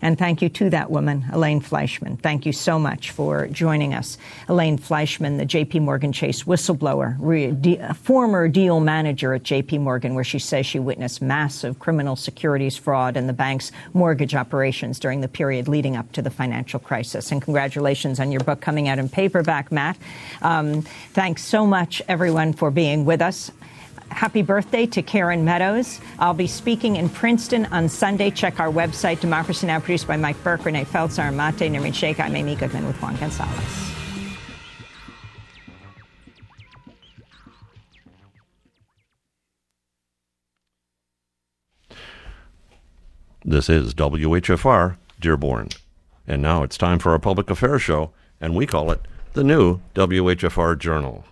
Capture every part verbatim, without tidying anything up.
And thank you to that woman, Elaine Fleischman. Thank you so much for joining us. Elaine Fleischman, the J P. Morgan Chase whistleblower, re- de- former deal manager at J P. Morgan, where she says she witnessed massive criminal securities fraud in the bank's mortgage operations during the period leading up to the financial crisis. And congratulations on your book coming out in paperback, Matt. Um, thanks so much, everyone, for being with us. Happy birthday to Karen Meadows. I'll be speaking in Princeton on Sunday. Check our website, Democracy Now!, produced by Mike Burke, Renee Feltz, Mate, Nermeen Sheikh. I'm Amy Goodman with Juan Gonzalez. This is W H F R, Dearborn. And now it's time for our public affairs show, and we call it the new W H F R Journal.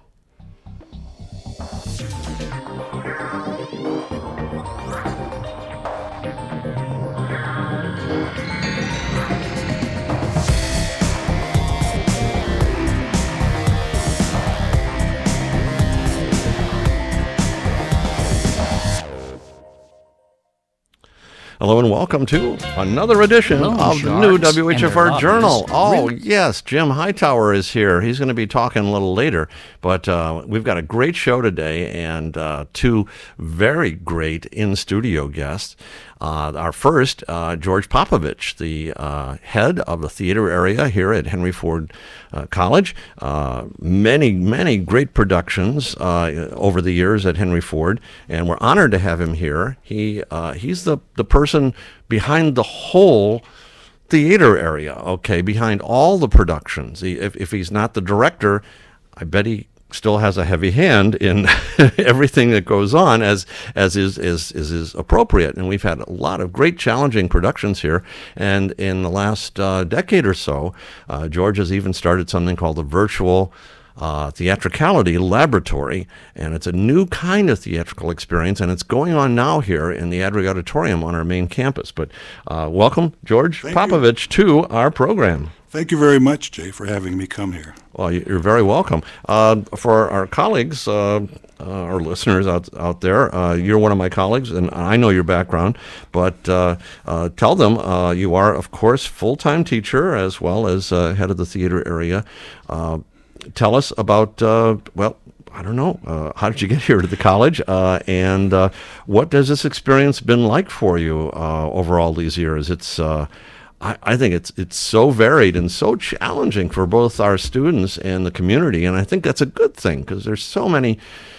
Hello and welcome to another edition Hello, of the new W H F R Journal. Oh, yes, Jim Hightower is here. He's going to be talking a little later, but uh, we've got a great show today and uh, two very great in-studio guests. Uh, our first, uh, George Popovich, the uh, head of the theater area here at Henry Ford uh, College. Uh, many, many great productions uh, over the years at Henry Ford, and we're honored to have him here. He uh, he's the, the person behind the whole theater area, okay, behind all the productions. He, if, if he's not the director, I bet he still has a heavy hand in everything that goes on as as is, is is is appropriate. And we've had a lot of great challenging productions here. And in the last uh, decade or so, uh, George has even started something called the Virtual uh, Theatricality Laboratory. And it's a new kind of theatrical experience. And it's going on now here in the Adrig Auditorium on our main campus. But uh, welcome, George Thank Popovich, you. to our program. Thank you very much, Jay, for having me come here. Well, you're very welcome. Uh, for our colleagues, uh, uh, our listeners out out there, uh, you're one of my colleagues, and I know your background, but uh, uh, tell them uh, you are, of course, full-time teacher as well as uh, head of the theater area. Uh, tell us about, uh, well, I don't know, uh, how did you get here to the college, uh, and uh, what has this experience been like for you uh, over all these years? It's uh, I think it's it's so varied and so challenging for both our students and the community, and I think that's a good thing because there's so many,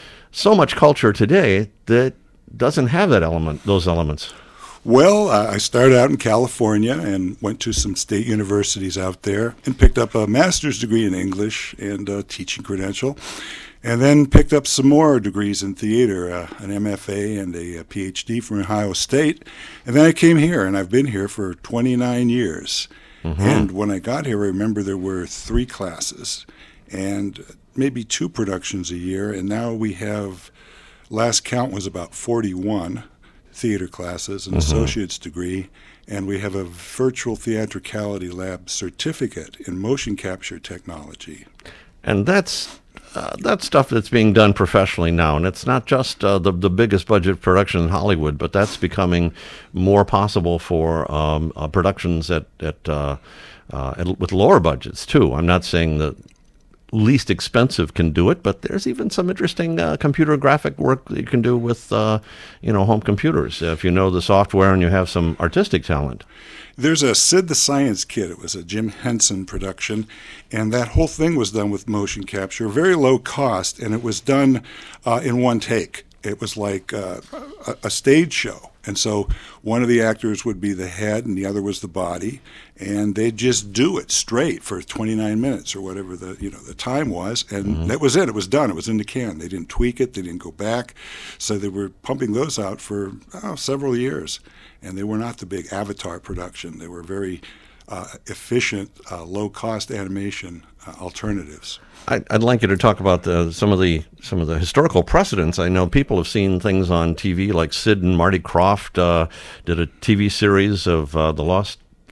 so much culture today that doesn't have that element, those elements. Well, I started out in California and went to some state universities out there and picked up a master's degree in English and a teaching credential, and then picked up some more degrees in theater, uh, an M F A and a, a P H D from Ohio State. And then I came here, and I've been here for twenty-nine years. Mm-hmm. And when I got here, I remember there were three classes and maybe two productions a year. And now we have, last count was about forty-one theater classes, an mm-hmm. associate's degree, and we have a virtual theatricality lab certificate in motion capture technology. And that's uh, that's stuff that's being done professionally now, and it's not just uh, the the biggest budget production in Hollywood, but that's becoming more possible for um, uh, productions at at, uh, uh, at with lower budgets too. I'm not saying that least expensive can do it, but there's even some interesting uh, computer graphic work that you can do with uh, you know home computers if you know the software and you have some artistic talent. There's a Sid the Science Kid. It was a Jim Henson production, and that whole thing was done with motion capture, very low cost, and it was done uh, in one take. It was like uh, a, a stage show. And so one of the actors would be the head and the other was the body, and they'd just do it straight for twenty-nine minutes or whatever the you know the time was, and mm-hmm. that was it. It was done. It was in the can. They didn't tweak it. They didn't go back. So they were pumping those out for oh, several years, and they were not the big Avatar production. They were very uh, efficient, uh, low-cost animation uh, alternatives. I'd like you to talk about the, some of the some of the historical precedents. I know people have seen things on T V like Sid and Marty Krofft uh, did a T V series of uh, the Lost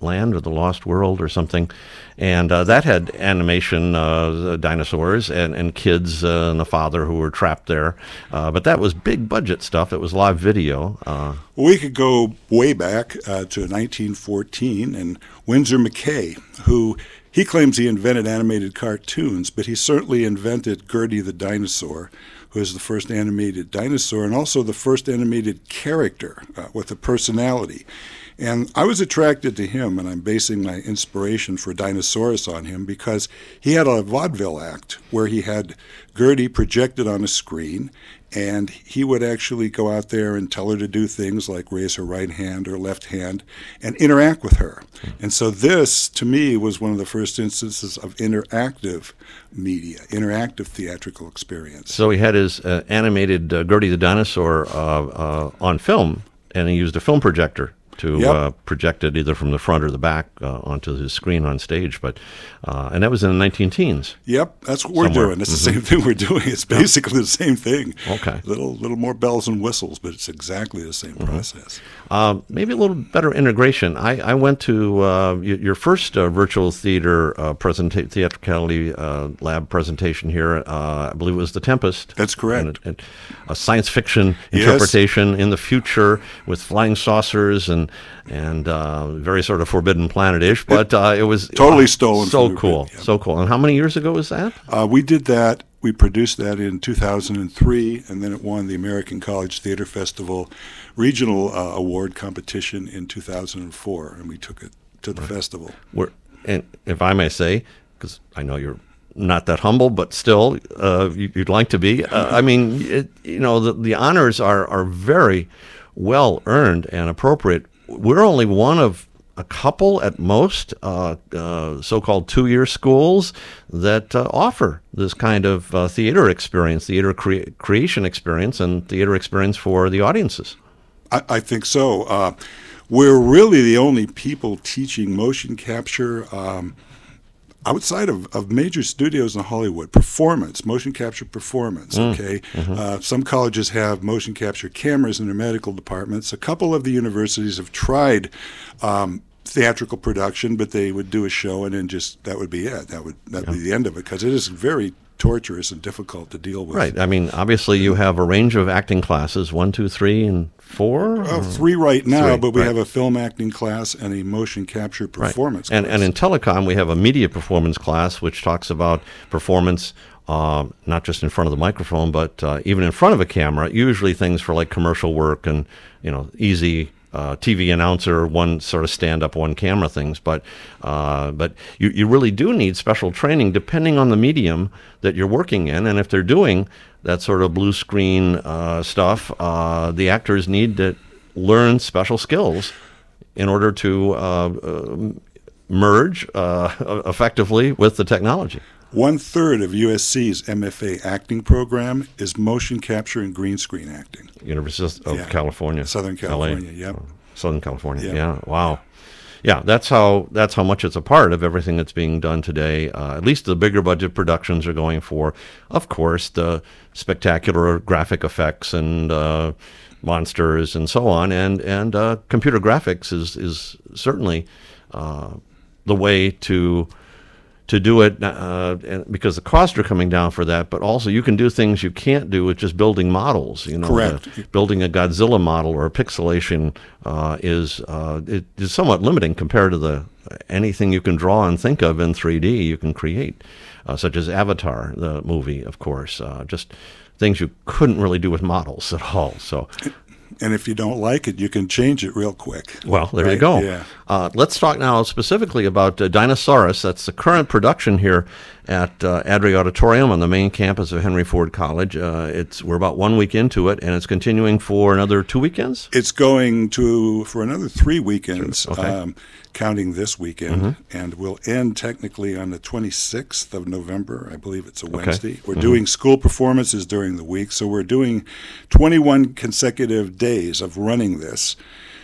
Land or the Lost World or something. And uh, that had animation, uh, dinosaurs, and, and kids uh, and the father who were trapped there. Uh, but that was big budget stuff. It was live video. Uh, well, we could go way back uh, to nineteen fourteen, and Winsor McKay, who he claims he invented animated cartoons, but he certainly invented Gertie the dinosaur, who is the first animated dinosaur and also the first animated character uh, with a personality. And I was attracted to him, and I'm basing my inspiration for Dinosaurus on him, because he had a vaudeville act where he had Gertie projected on a screen, and he would actually go out there and tell her to do things like raise her right hand or left hand and interact with her. And so this, to me, was one of the first instances of interactive media, interactive theatrical experience. So he had his uh, animated uh, Gertie the dinosaur uh, uh, on film, and he used a film projector to Yep. uh, project it either from the front or the back uh, onto his screen on stage. But uh, and that was in the nineteen teens. Yep, that's what we're Somewhere. doing. It's the Mhm. same thing we're doing. It's basically the same thing. Okay. Little little more bells and whistles, but it's exactly the same process. Uh, maybe a little better integration. I, I went to uh, y- your first uh, virtual theater uh, presenta- theatricality uh, lab presentation here. Uh, I believe it was The Tempest. That's correct. And, and a science fiction Yes. interpretation in the future with flying saucers and and uh, very sort of Forbidden Planet-ish, but uh, it was Totally uh, stolen So from cool, Forbidden, yeah. so cool. And how many years ago was that? Uh, we did that. We produced that in two thousand three, and then it won the American College Theater Festival Regional uh, Award competition in two thousand four, and we took it to the festival. We're, and if I may say, because I know you're not that humble, but still, uh, you, you'd like to be. Uh, I mean, it, you know, the, the honors are, are very well earned and appropriate. We're only one of a couple at most uh, uh, so-called two-year schools that uh, offer this kind of uh, theater experience, theater crea- creation experience, and theater experience for the audiences. I, I think so. Uh, we're really the only people teaching motion capture um, outside of, of major studios in Hollywood. Performance, motion capture performance, Mm. okay? Mm-hmm. Uh, some colleges have motion capture cameras in their medical departments. A couple of the universities have tried um, theatrical production, but they would do a show and then just, that would be it. That would that would be the end of it, because it is very torturous and difficult to deal with. Right. I mean, obviously, you have a range of acting classes, one, two, three, and four? Uh, three right now, Three, but we right. have a film acting class and a motion capture performance And, class. and in telecom, we have a media performance class, which talks about performance uh, not just in front of the microphone, but uh, even in front of a camera, usually things for like commercial work and, you know, easy uh, T V announcer, one sort of stand-up, one camera things. But uh, but you, you really do need special training depending on the medium that you're working in. And if they're doing that sort of blue screen uh, stuff, uh, the actors need to learn special skills in order to uh, uh, merge uh, effectively with the technology. One third of U S C's M F A acting program is motion capture and green screen acting. University of Yeah. California, Southern California, L A. yep. Southern California, Yep. yeah. Wow. Yeah, that's how that's how much it's a part of everything that's being done today. Uh, at least the bigger budget productions are going for, of course, the spectacular graphic effects and uh, monsters and so on. And and uh, computer graphics is is certainly uh, the way to to do it, uh, and because the costs are coming down for that. But also, you can do things you can't do with just building models. You know, Correct. the- building a Godzilla model or a pixelation uh, is uh, it is somewhat limiting compared to the anything you can draw and think of in three D. You can create, uh, such as Avatar, the movie, of course. Uh, just things you couldn't really do with models at all. So. And if you don't like it, you can change it real quick. Well, there you Right? go. Yeah. Uh, let's talk now specifically about uh, Dinosaurus. That's the current production here at uh, Adrie Auditorium on the main campus of Henry Ford College. Uh, it's we're about one week into it, and it's continuing for another two weekends. It's going to for another three weekends, Okay. um, counting this weekend, Mm-hmm. and will end technically on the twenty-sixth of November. I believe it's a Wednesday. We're Mm-hmm. doing school performances during the week, so we're doing twenty-one consecutive days of running this.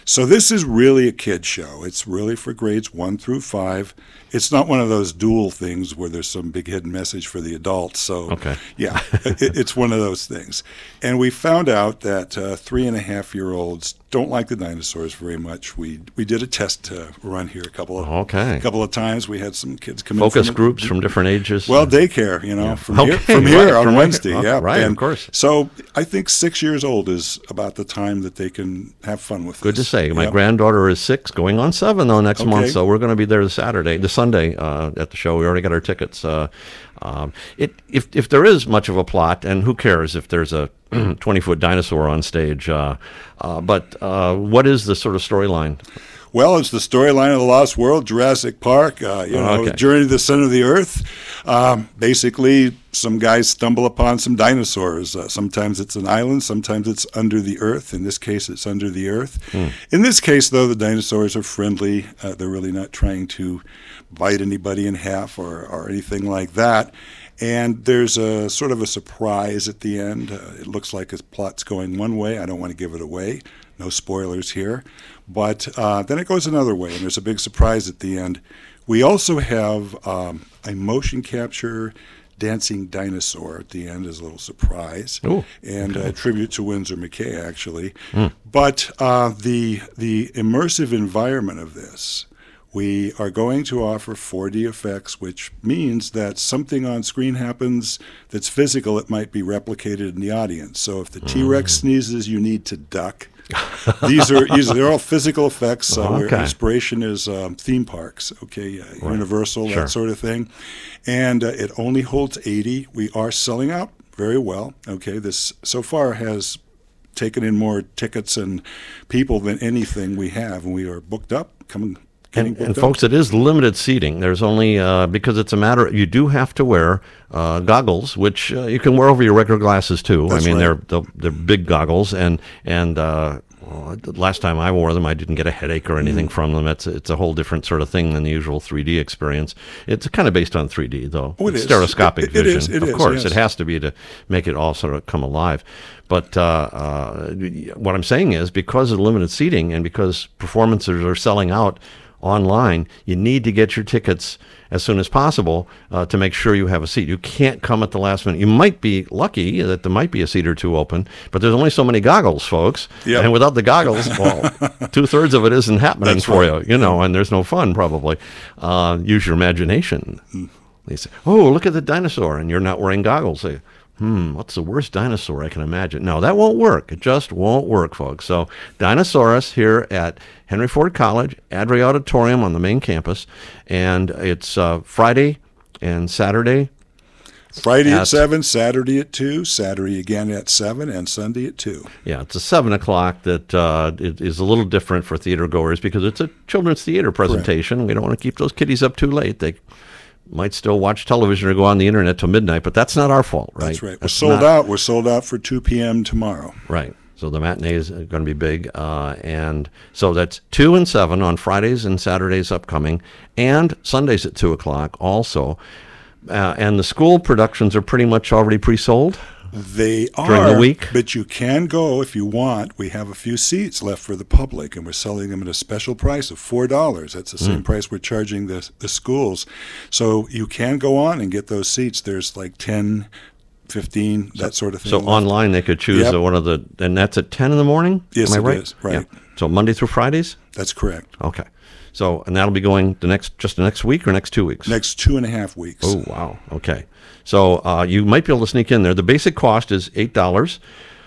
So this is really a kid show. It's really for grades one through five. It's not one of those dual things where there's some big hidden message for the adults. So, okay. yeah, it, it's one of those things. And we found out that uh, three and a half year olds don't like the dinosaurs very much. We we did a test uh, run here a couple of okay. a couple of times. We had some kids come Focus in. Focus groups from different ages. Well, daycare, you know, yeah. from okay. here, from here right. on from Wednesday. Right. Yeah, right, and of course. So I think six years old is about the time that they can have fun with. Good this. to say. My yep. granddaughter is six, going on seven though next okay. month. So we're going to be there this Saturday, the Sunday uh, at the show. We already got our tickets. Uh, um, it if if there is much of a plot, and who cares if there's a twenty foot dinosaur on stage? Uh, uh, but uh, what is the sort of storyline? Well, it's the storyline of the Lost World, Jurassic Park, uh, you know, okay. Journey to the Center of the Earth. Um, basically, some guys stumble upon some dinosaurs. Uh, sometimes it's an island, sometimes it's under the earth. In this case, it's under the earth. Mm. In this case, though, the dinosaurs are friendly. Uh, they're really not trying to bite anybody in half or, or anything like that. And there's a sort of a surprise at the end. Uh, it looks like his plot's going one way. I don't want to give it away. No spoilers here. But uh, then it goes another way, and there's a big surprise at the end. We also have um, a motion capture dancing dinosaur at the end as a little surprise. Ooh, and okay. a tribute to Winsor McKay, actually. Mm. But uh, the the immersive environment of this, we are going to offer four D effects, which means that something on screen happens that's physical, it might be replicated in the audience. So if the T-Rex mm. sneezes, you need to duck. These are these, they're all physical effects. Uh, okay. Where inspiration is um, theme parks, okay, uh, right. Universal, sure. that sort of thing. And uh, it only holds eighty. We are selling out very well. Okay, this so far has taken in more tickets and people than anything we have, and we are booked up. Coming. And, and folks, it is limited seating. There's only, uh, because it's a matter, you do have to wear uh, goggles, which uh, you can wear over your regular glasses too. That's I mean, right. they're, they're they're big goggles, and and uh, well, last time I wore them, I didn't get a headache or anything mm. from them. It's it's a whole different sort of thing than the usual three D experience. It's kind of based on three D though. Oh, it it's is. Stereoscopic it, it, vision, it is, it of is, course. Yes. It has to be to make it all sort of come alive. But uh, uh, what I'm saying is, because of limited seating and because performances are selling out online, you need to get your tickets as soon as possible uh, to make sure you have a seat. You can't come at the last minute. You might be lucky that there might be a seat or two open, but there's only so many goggles, folks. Yep. And without the goggles, well, two-thirds of it isn't happening That's for right. you, you know, and there's no fun probably. Uh, use your imagination. Mm. They say, oh, look at the dinosaur, and you're not wearing goggles. They, hmm, what's the worst dinosaur I can imagine? No, that won't work. It just won't work, folks. So Dinosaurus here at Henry Ford College, Adria Auditorium on the main campus, and it's uh, Friday and Saturday. Friday at, at seven, Saturday at two, Saturday again at seven, and Sunday at two. Yeah, it's a seven o'clock that uh, it is a little different for theater goers because it's a children's theater presentation. Correct. We don't want to keep those kiddies up too late. They might still watch television or go on the internet till midnight, but that's not our fault, right? That's right. That's We're sold not, out. We're sold out for two p.m. tomorrow. Right. So the matinee is going to be big. Uh, and so that's two and seven on Fridays and Saturdays upcoming, and Sundays at two o'clock also. Uh, and the school productions are pretty much already pre-sold? They are, during the week, but you can go if you want. We have a few seats left for the public, and we're selling them at a special price of four dollars. That's the same mm. price we're charging the the schools. So you can go on and get those seats. There's like ten, fifteen, that sort of thing. So left. Online they could choose yep. one of the, and that's at ten in the morning? Yes, Am I it right? is. Right. Yeah. So Monday through Fridays? That's correct. Okay. So, and that'll be going the next, just the next week or next two weeks? Next two and a half weeks. Oh, wow. Okay. So uh, you might be able to sneak in there. The basic cost is eight dollars,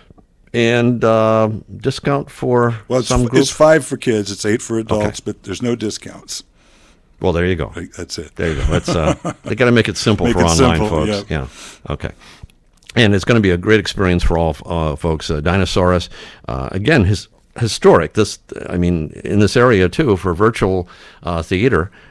and uh, discount for well, it's, some groups? It's five for kids. It's eight for adults, okay. but there's no discounts. Well, there you go. That's it. There you go. That's, uh, they got to make it simple make for it online simple, folks. Yeah. yeah. Okay. And it's going to be a great experience for all uh, folks. Uh, Dinosaurus, uh, again, his historic. This, I mean, in this area too, for virtual uh, theater,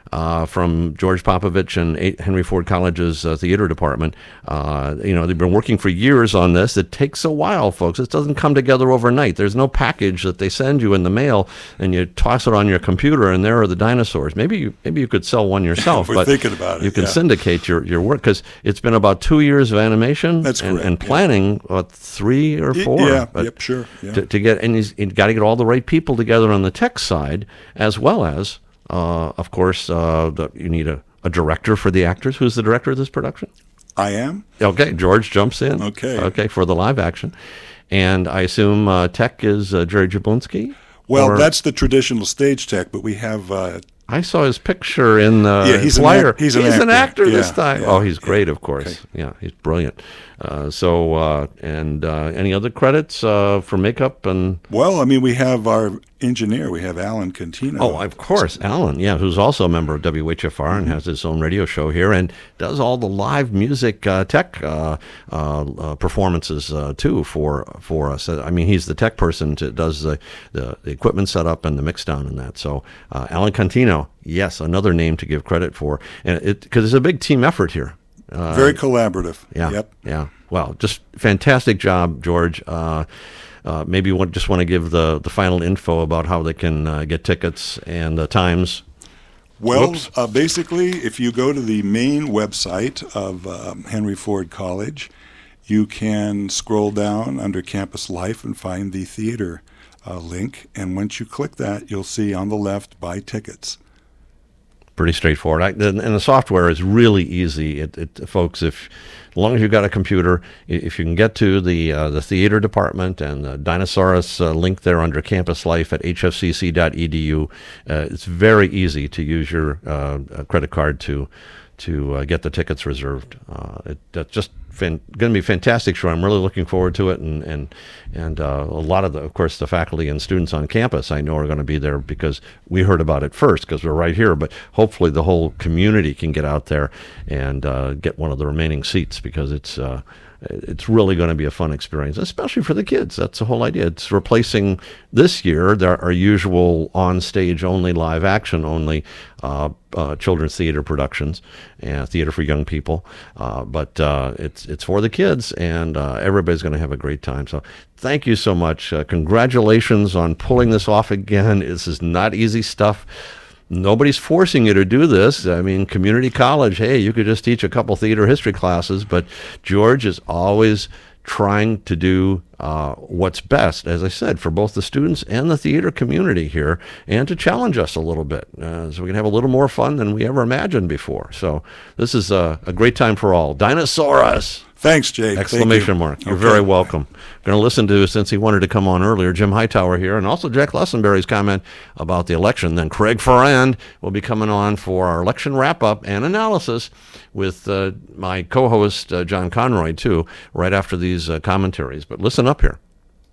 uh, from George Popovich and Henry Ford College's uh, theater department. Uh, you know, they've been working for years on this. It takes a while, folks. It doesn't come together overnight. There's no package that they send you in the mail and you toss it on your computer and there are the dinosaurs. Maybe you, maybe you could sell one yourself. We're but thinking about it. You can yeah. syndicate your, your work because it's been about two years of animation. That's and, correct. and planning, yeah. what, three or four? Yeah, but yep, sure. Yeah. To, to get, and he's, he's got to get all the right people together on the tech side, as well as, uh, of course, uh, the, you need a, a director for the actors. Who's the director of this production? I am. Okay, George jumps in. Okay. Okay, for the live action. And I assume uh, tech is uh, Jerry Jabunski? Well, or? That's the traditional stage tech, but we have... Uh, I saw his picture in the yeah, he's flyer. An act, he's, he's an an actor, actor yeah, this time. Yeah, oh, he's great, yeah. of course. Okay. Yeah, he's brilliant. Uh, so, uh, and uh, any other credits uh, for makeup and? Well, I mean, we have our engineer. We have Alan Contino. Oh, of course, Alan. Yeah, who's also a member of W H F R and has his own radio show here and does all the live music uh, tech uh, uh, uh, performances uh, too for for us. I mean, he's the tech person to does the, the, the equipment setup and the mix down and that. So, uh, Alan Contino, yes, another name to give credit for, and it because it's a big team effort here. Uh, Very collaborative. Yeah. Yep. Yeah. Well, just fantastic job, George. Uh, uh, maybe you just want to give the, the final info about how they can uh, get tickets and the times. Well, uh, basically, if you go to the main website of um, Henry Ford College, you can scroll down under Campus Life and find the theater uh, link. And once you click that, you'll see on the left, buy tickets. Pretty straightforward. I, and the software is really easy. It, it, folks, if as long as you've got a computer, if you can get to the uh, the theater department and the Dinosaurus uh, link there under Campus Life at h f c c dot e d u, uh, it's very easy to use your uh, credit card to to uh, get the tickets reserved. Uh, it, that's just fan- going to be a fantastic show. I'm really looking forward to it, and and and uh, a lot of the, of course, the faculty and students on campus I know are going to be there because we heard about it first because we're right here. But hopefully, the whole community can get out there and uh, get one of the remaining seats because it's. Uh, It's really going to be a fun experience, especially for the kids. That's the whole idea. It's replacing this year there our usual on-stage only, live action only uh, uh, children's theater productions and theater for young people. Uh, but uh, it's it's for the kids, and uh, everybody's going to have a great time. So thank you so much. Uh, congratulations on pulling this off again. This is not easy stuff. Nobody's forcing you to do this. I mean, community college, hey, you could just teach a couple theater history classes, but George is always trying to do uh, what's best, as I said, for both the students and the theater community here, and to challenge us a little bit uh, so we can have a little more fun than we ever imagined before. So this is a, a great time for all. Dinosaurus! Thanks, Jake. Exclamation you. mark. You're okay. very welcome. Going to listen to, since he wanted to come on earlier, Jim Hightower here, and also Jack Lessenberry's comment about the election. Then Craig Ferrand will be coming on for our election wrap-up and analysis with uh, my co-host, uh, John Conroy, too, right after these uh, commentaries. But listen up here.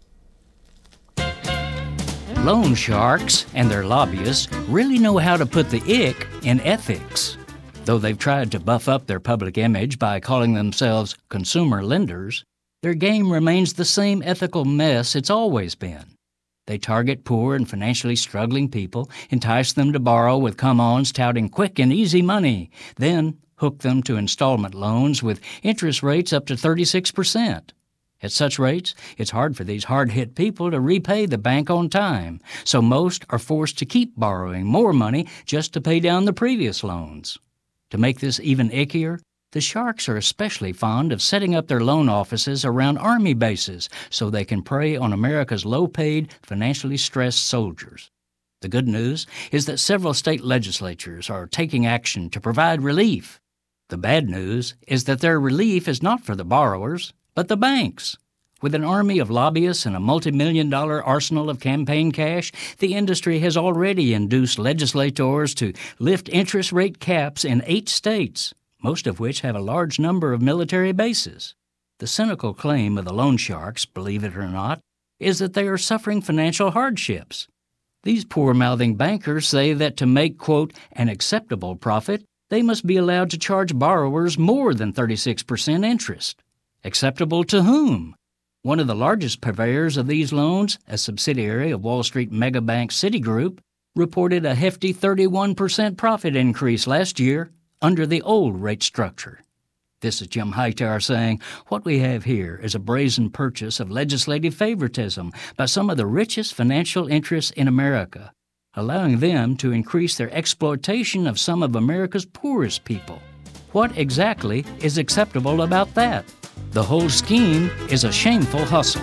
Loan sharks and their lobbyists really know how to put the ick in ethics. Though they've tried to buff up their public image by calling themselves consumer lenders, their game remains the same ethical mess it's always been. They target poor and financially struggling people, entice them to borrow with come-ons touting quick and easy money, then hook them to installment loans with interest rates up to thirty-six percent. At such rates, it's hard for these hard-hit people to repay the bank on time, so most are forced to keep borrowing more money just to pay down the previous loans. To make this even ickier, the sharks are especially fond of setting up their loan offices around Army bases so they can prey on America's low-paid, financially stressed soldiers. The good news is that several state legislatures are taking action to provide relief. The bad news is that their relief is not for the borrowers, but the banks. With an army of lobbyists and a multi-million dollar arsenal of campaign cash, the industry has already induced legislators to lift interest rate caps in eight states, most of which have a large number of military bases. The cynical claim of the loan sharks, believe it or not, is that they are suffering financial hardships. These poor-mouthing bankers say that to make, quote, an acceptable profit, they must be allowed to charge borrowers more than thirty-six percent interest. Acceptable to whom? One of the largest purveyors of these loans, a subsidiary of Wall Street megabank Citigroup, reported a hefty thirty-one percent profit increase last year under the old rate structure. This is Jim Hightower saying, what we have here is a brazen purchase of legislative favoritism by some of the richest financial interests in America, allowing them to increase their exploitation of some of America's poorest people. What exactly is acceptable about that? The whole scheme is a shameful hustle.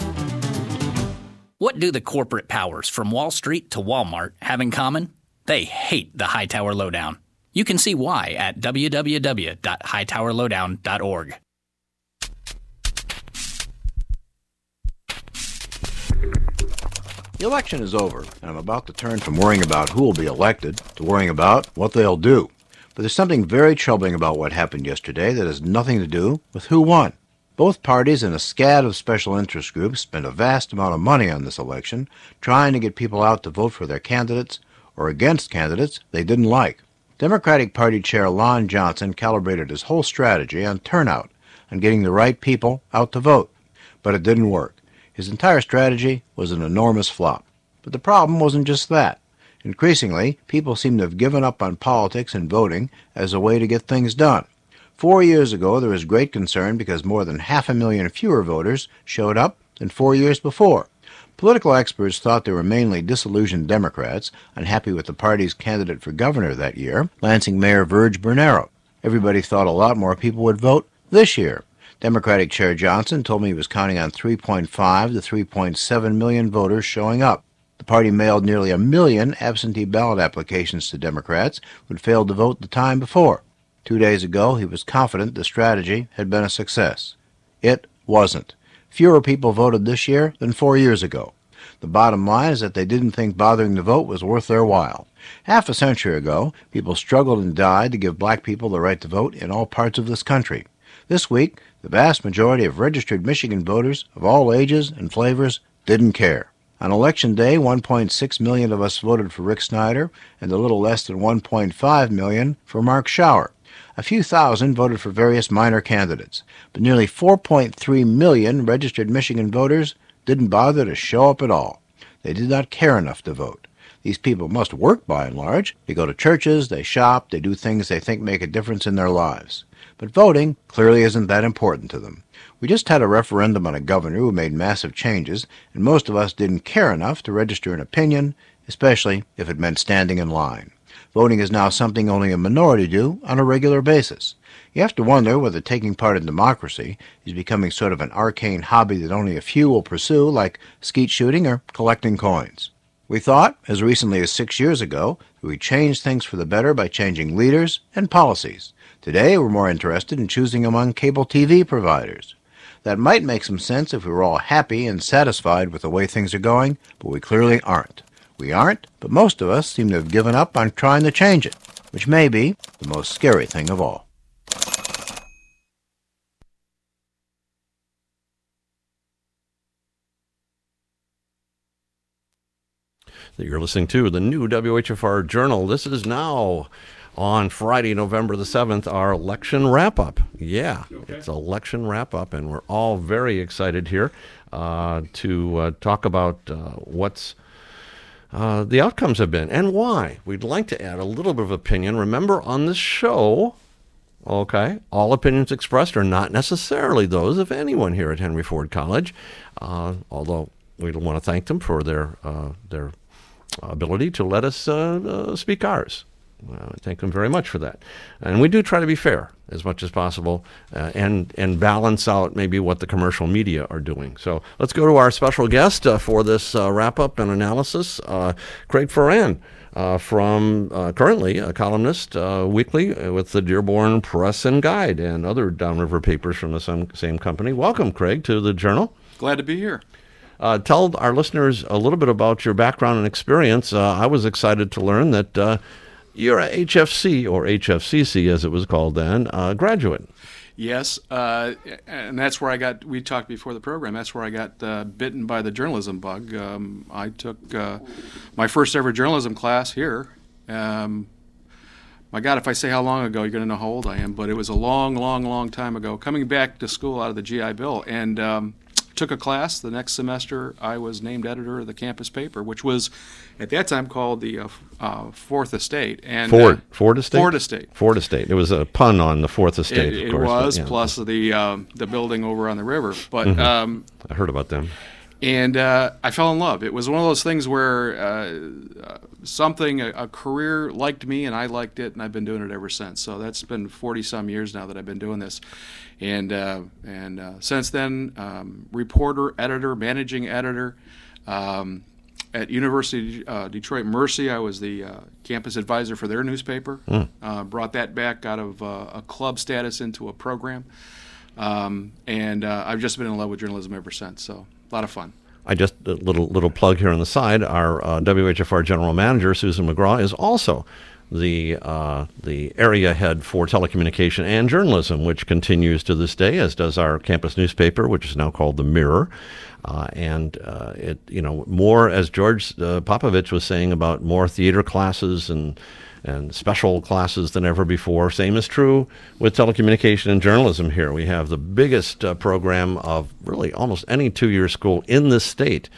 What do the corporate powers from Wall Street to Walmart have in common? They hate the Hightower Lowdown. You can see why at w w w dot hightower lowdown dot org. The election is over, and I'm about to turn from worrying about who will be elected to worrying about what they'll do. But there's something very troubling about what happened yesterday that has nothing to do with who won. Both parties and a scad of special interest groups spent a vast amount of money on this election trying to get people out to vote for their candidates or against candidates they didn't like. Democratic Party Chair Lon Johnson calibrated his whole strategy on turnout, on getting the right people out to vote. But it didn't work. His entire strategy was an enormous flop. But the problem wasn't just that. Increasingly, people seem to have given up on politics and voting as a way to get things done. Four years ago, there was great concern because more than half a million fewer voters showed up than four years before. Political experts thought they were mainly disillusioned Democrats, unhappy with the party's candidate for governor that year, Lansing Mayor Virg Bernero. Everybody thought a lot more people would vote this year. Democratic Chair Johnson told me he was counting on three point five to three point seven million voters showing up. The party mailed nearly a million absentee ballot applications to Democrats who had failed to vote the time before. Two days ago, he was confident the strategy had been a success. It wasn't. Fewer people voted this year than four years ago. The bottom line is that they didn't think bothering to vote was worth their while. Half a century ago, people struggled and died to give black people the right to vote in all parts of this country. This week, the vast majority of registered Michigan voters of all ages and flavors didn't care. On Election Day, one point six million of us voted for Rick Snyder and a little less than one point five million for Mark Schauer. A few thousand voted for various minor candidates, but nearly four point three million registered Michigan voters didn't bother to show up at all. They did not care enough to vote. These people must work by and large. They go to churches, they shop, they do things they think make a difference in their lives. But voting clearly isn't that important to them. We just had a referendum on a governor who made massive changes, and most of us didn't care enough to register an opinion, especially if it meant standing in line. Voting is now something only a minority do on a regular basis. You have to wonder whether taking part in democracy is becoming sort of an arcane hobby that only a few will pursue, like skeet shooting or collecting coins. We thought, as recently as six years ago, that we'd change things for the better by changing leaders and policies. Today, we're more interested in choosing among cable T V providers. That might make some sense if we were all happy and satisfied with the way things are going, but we clearly aren't. We aren't, but most of us seem to have given up on trying to change it, which may be the most scary thing of all. That you're listening to the new W H F R Journal. This is now on Friday, November the seventh, our election wrap-up. Yeah, okay. It's election wrap-up, and we're all very excited here uh, to uh, talk about uh, what's uh, the outcomes have been and why. We'd like to add a little bit of opinion. Remember, on this show, okay, all opinions expressed are not necessarily those of anyone here at Henry Ford College, uh, although we want to thank them for their uh, their ability to let us uh, uh, speak ours. Uh, thank them very much for that. And we do try to be fair as much as possible uh, and and balance out maybe what the commercial media are doing. So let's go to our special guest uh, for this uh, wrap-up and analysis, uh, Craig Foran, uh, from uh, currently a columnist uh, weekly with the Dearborn Press and Guide and other downriver papers from the same, same company. Welcome, Craig, to the Journal. Glad to be here. Uh, tell our listeners a little bit about your background and experience. Uh, I was excited to learn that uh, you're a H F C, or H F C C as it was called then, uh, graduate. Yes, uh, and that's where I got, we talked before the program, that's where I got uh, bitten by the journalism bug. Um, I took uh, my first ever journalism class here. Um, my God, if I say how long ago, you're going to know how old I am, but it was a long, long, long time ago, coming back to school out of the G I Bill. And um, took a class. The next semester, I was named editor of the campus paper, which was at that time called the uh, uh, Fourth Estate. And Ford, uh, Ford Estate? Ford Estate. Ford Estate. It was a pun on the Fourth Estate, It, of it course. was, but, yeah. plus the um, the building over on the river. But Mhm. um, I heard about them. And uh, I fell in love. It was one of those things where uh, uh, something, a, a career liked me, and I liked it, and I've been doing it ever since. So that's been forty some years now that I've been doing this. And uh, and uh, since then, um, reporter, editor, managing editor. Um, at University of uh, Detroit Mercy, I was the uh, campus advisor for their newspaper. Mm. Uh, brought that back out of uh, a club status into a program. Um, and uh, I've just been in love with journalism ever since. So a lot of fun. I just, a little little plug here on the side, our uh, W H F R general manager, Susan McGraw, is also the uh, the area head for telecommunication and journalism, which continues to this day, as does our campus newspaper, which is now called The Mirror. Uh, and uh, it, you know, more, as George uh, Popovich was saying, about more theater classes and and special classes than ever before. Same is true with telecommunication and journalism here. We have the biggest uh, program of really almost any two-year school in this state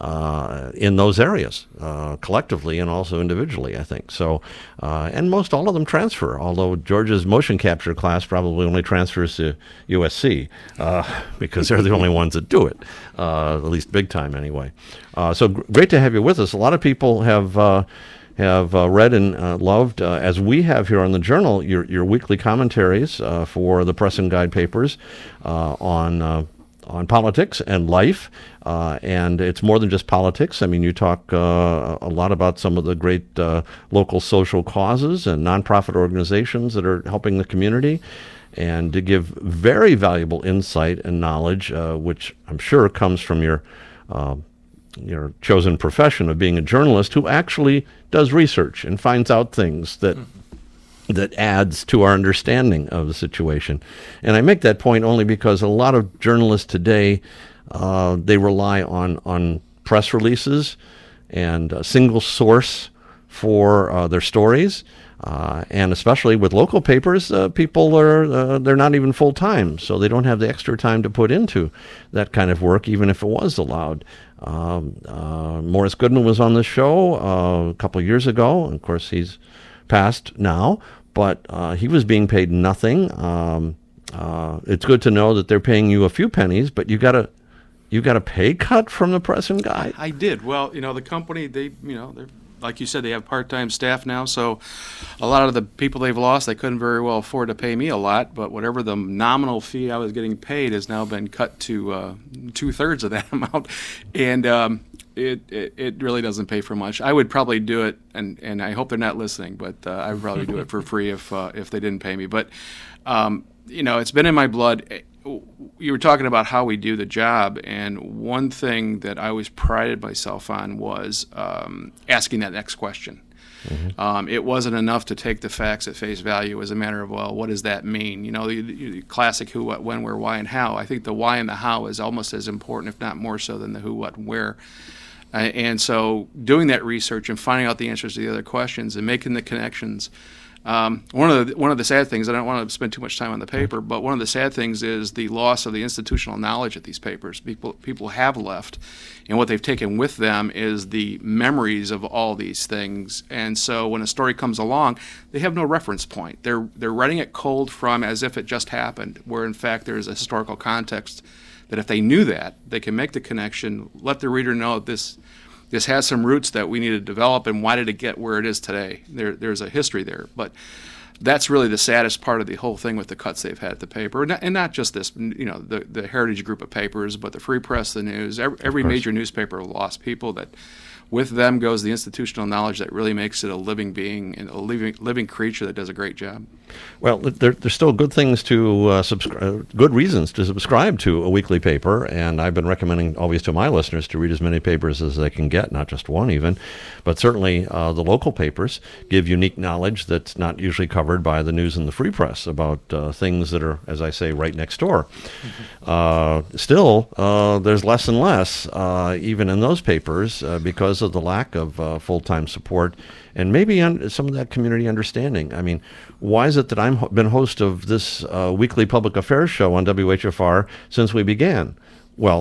uh, in those areas, uh, collectively and also individually, I think. So, uh, and most all of them transfer, although George's motion capture class probably only transfers to U S C uh, because they're the only ones that do it, uh, at least big time anyway. Uh, so gr- great to have you with us. A lot of people have... Uh, have uh, read and uh, loved, uh, as we have here on the Journal, your your weekly commentaries uh, for the Press and Guide papers uh, on uh, on politics and life. Uh, and it's more than just politics. I mean, you talk uh, a lot about some of the great uh, local social causes and nonprofit organizations that are helping the community, and to give very valuable insight and knowledge, uh, which I'm sure comes from your uh, your chosen profession of being a journalist who actually does research and finds out things that mm-hmm. that adds to our understanding of the situation. And I make that point only because a lot of journalists today, uh, they rely on, on press releases and a single source for uh, their stories. Uh, and especially with local papers, uh, people are, uh, they're not even full-time, so they don't have the extra time to put into that kind of work, even if it was allowed. Um, uh, Morris Goodman was on the show uh, a couple of years ago. Of course, he's passed now, but uh, he was being paid nothing. Um, uh, it's good to know that they're paying you a few pennies, but you got a you got a pay cut from the Press and Guide. I did. Well, you know, the company, they, you know, they're, like you said, they have part-time staff now, so a lot of the people they've lost, they couldn't very well afford to pay me a lot, but whatever the nominal fee I was getting paid has now been cut to uh, two-thirds of that amount, and um, it, it it really doesn't pay for much. I would probably do it, and, and I hope they're not listening, but uh, I would probably do it for free if uh, if they didn't pay me. But, um, you know, it's been in my blood. You were talking about how we do the job, and one thing that I always prided myself on was um, asking that next question. Mm-hmm. Um, it wasn't enough to take the facts at face value. It was a matter of, well, what does that mean? You know, the, the classic who, what, when, where, why, and how. I think the why and the how is almost as important, if not more so, than the who, what, and where. Uh, and so doing that research and finding out the answers to the other questions and making the connections. Um, one of the one of the sad things, I don't want to spend too much time on the paper, but one of the sad things is the loss of the institutional knowledge at these papers. People people have left, and what they've taken with them is the memories of all these things. And so when a story comes along, they have no reference point. They're they're writing it cold from as if it just happened, where in fact there is a historical context that if they knew that, they can make the connection, let the reader know this. This has some roots that we need to develop, and why did it get where it is today? There, there's a history there, but that's really the saddest part of the whole thing with the cuts they've had at the paper, and not, and not just this, you know, the the Heritage group of papers, but the Free Press, the News, every, every major newspaper lost people that. With them goes the institutional knowledge that really makes it a living being and a living living creature that does a great job. Well, there, there's still good things to uh, subscribe, good reasons to subscribe to a weekly paper, and I've been recommending always to my listeners to read as many papers as they can get, not just one even, but certainly uh, the local papers give unique knowledge that's not usually covered by the News and the Free Press about uh, things that are, as I say, right next door. Mm-hmm. Uh, still, uh, there's less and less, uh, even in those papers, uh, because of the lack of uh, full-time support and maybe un- some of that community understanding. I mean, why is it that I've been host of this uh, weekly public affairs show on W H F R since we began? Well,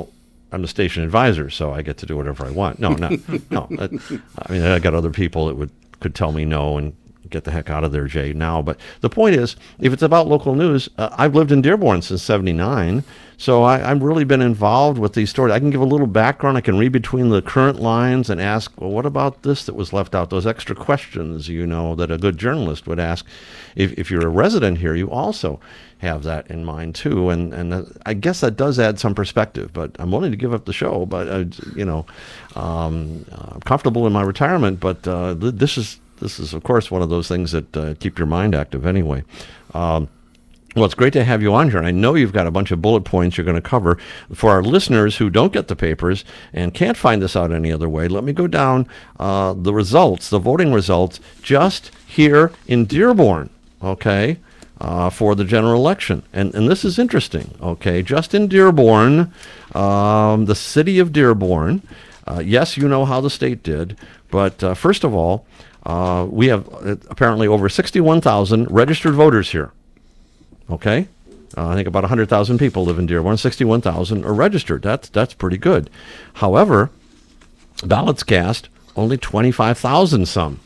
I'm the station advisor, so I get to do whatever I want. No, no, no. I mean, I got other people that would could tell me no and get the heck out of there, Jay, now. But the point is, if it's about local news, uh, I've lived in Dearborn since seventy-nine, so I, I've really been involved with these stories. I can give a little background. I can read between the current lines and ask, well, what about this that was left out? Those extra questions, you know, that a good journalist would ask. If, if you're a resident here, you also have that in mind, too. And, and uh, I guess that does add some perspective. But I'm willing to give up the show. But, uh, you know, um, I'm comfortable in my retirement. But uh, th- this is... This is, of course, one of those things that uh, keep your mind active anyway. Um, well, it's great to have you on here. And I know you've got a bunch of bullet points you're going to cover. For our listeners who don't get the papers and can't find this out any other way, let me go down uh, the results, the voting results, just here in Dearborn, okay, uh, for the general election. And, and this is interesting, okay, just in Dearborn, um, the city of Dearborn. Uh, yes, you know how the state did. But uh, first of all, Uh, we have uh, apparently over sixty-one thousand registered voters here. Okay? Uh, I think about one hundred thousand people live in Dearborn. sixty-one thousand are registered. That's, that's pretty good. However, ballots cast, only twenty-five thousand some.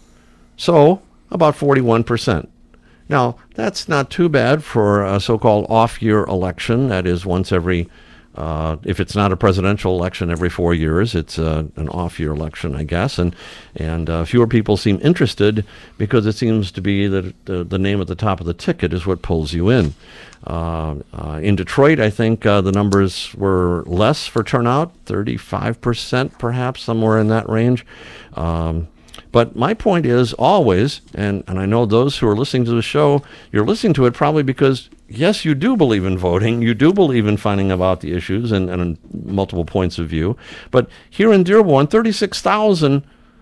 So, about forty-one percent. Now, that's not too bad for a so-called off-year election. That is once every... Uh, if it's not a presidential election every four years, it's uh, an off-year election, I guess, and and uh, fewer people seem interested because it seems to be that the, the name at the top of the ticket is what pulls you in. Uh, uh, in Detroit, I think uh, the numbers were less for turnout, thirty-five percent perhaps, somewhere in that range. Um, But my point is always, and, and I know those who are listening to the show, you're listening to it probably because, yes, you do believe in voting. You do believe in finding about the issues and, and multiple points of view. But here in Dearborn, thirty-six thousand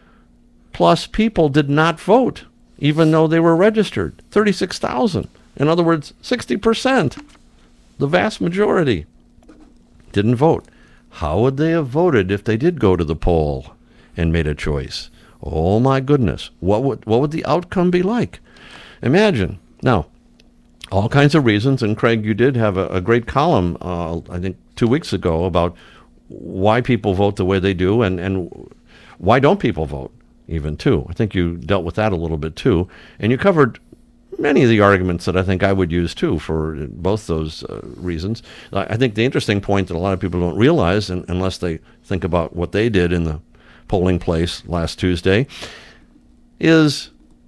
plus people did not vote, even though they were registered. thirty-six thousand. In other words, sixty percent, the vast majority, didn't vote. How would they have voted if they did go to the poll and made a choice? Oh, my goodness. What would what would the outcome be like? Imagine. Now, all kinds of reasons, and Craig, you did have a, a great column, uh, I think, two weeks ago about why people vote the way they do and, and why don't people vote, even, too. I think you dealt with that a little bit, too. And you covered many of the arguments that I think I would use, too, for both those uh, reasons. I think the interesting point that a lot of people don't realize, and, unless they think about what they did in the polling place last Tuesday, is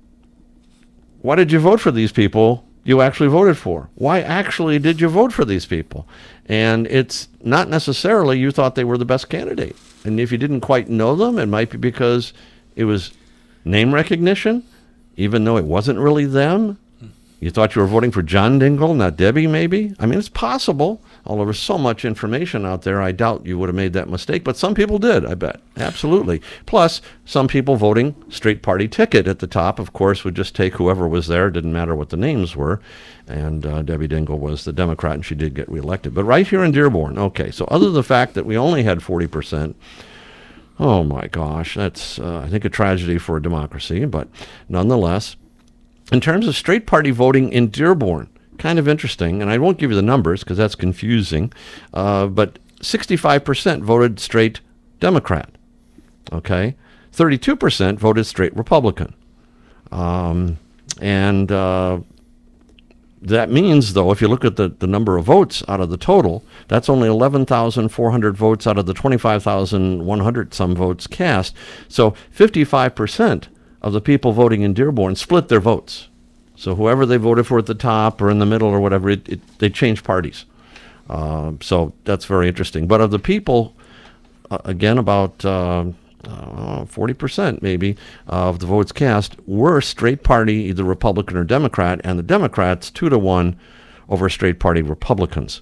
why did you vote for these people you actually voted for? Why actually did you vote for these people? And it's not necessarily you thought they were the best candidate. And if you didn't quite know them, it might be because it was name recognition, even though it wasn't really them. You thought you were voting for John Dingell, not Debbie, maybe? I mean, it's possible. Although there's so much information out there, I doubt you would have made that mistake. But some people did, I bet. Absolutely. Plus, some people voting straight party ticket at the top, of course, would just take whoever was there. Didn't matter what the names were. And uh, Debbie Dingell was the Democrat, and she did get reelected. But right here in Dearborn, okay, so other than the fact that we only had forty percent, oh, my gosh, that's, uh, I think, a tragedy for a democracy. But nonetheless, in terms of straight party voting in Dearborn, kind of interesting, and I won't give you the numbers because that's confusing, uh, but sixty-five percent voted straight Democrat, okay? thirty-two percent voted straight Republican. Um, and uh, that means, though, if you look at the, the number of votes out of the total, that's only eleven thousand four hundred votes out of the twenty-five thousand one hundred some votes cast. So fifty-five percent of the people voting in Dearborn split their votes. So whoever they voted for at the top or in the middle or whatever, it, it, they changed parties. Uh, so that's very interesting. But of the people, uh, again, about uh, uh, forty percent maybe of the votes cast were straight party, either Republican or Democrat, and the Democrats two to one over straight party Republicans.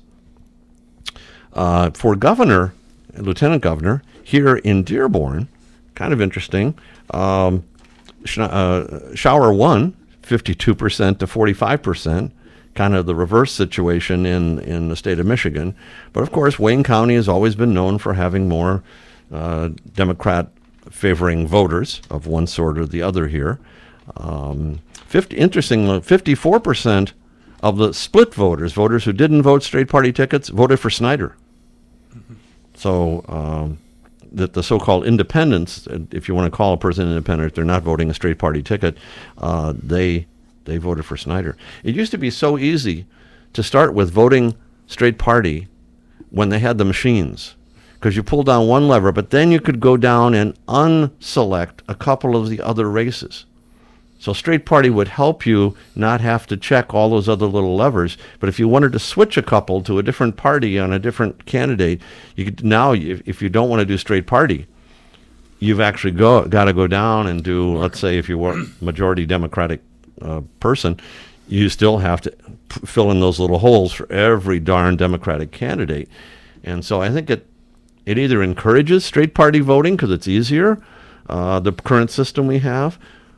Uh, for governor, lieutenant governor, here in Dearborn, kind of interesting, um, Uh, Shower won fifty-two percent to forty-five percent, kind of the reverse situation in, in the state of Michigan. But, of course, Wayne County has always been known for having more uh, Democrat-favoring voters of one sort or the other here. Um, fifty, interestingly, fifty-four percent of the split voters, voters who didn't vote straight party tickets, voted for Snyder. Mm-hmm. so um, that the so-called independents, if you want to call a person independent, if they're not voting a straight party ticket, uh, they they voted for Snyder. It used to be so easy to start with voting straight party when they had the machines, because you pulled down one lever, but then you could go down and unselect a couple of the other races. So straight party would help you not have to check all those other little levers. But if you wanted to switch a couple to a different party on a different candidate, you could now, if, if you don't want to do straight party, you've actually go, got to go down and do, let's say if you were majority Democratic uh, person, you still have to p- fill in those little holes for every darn Democratic candidate. And so I think it, it either encourages straight party voting because it's easier, uh, the current system we have,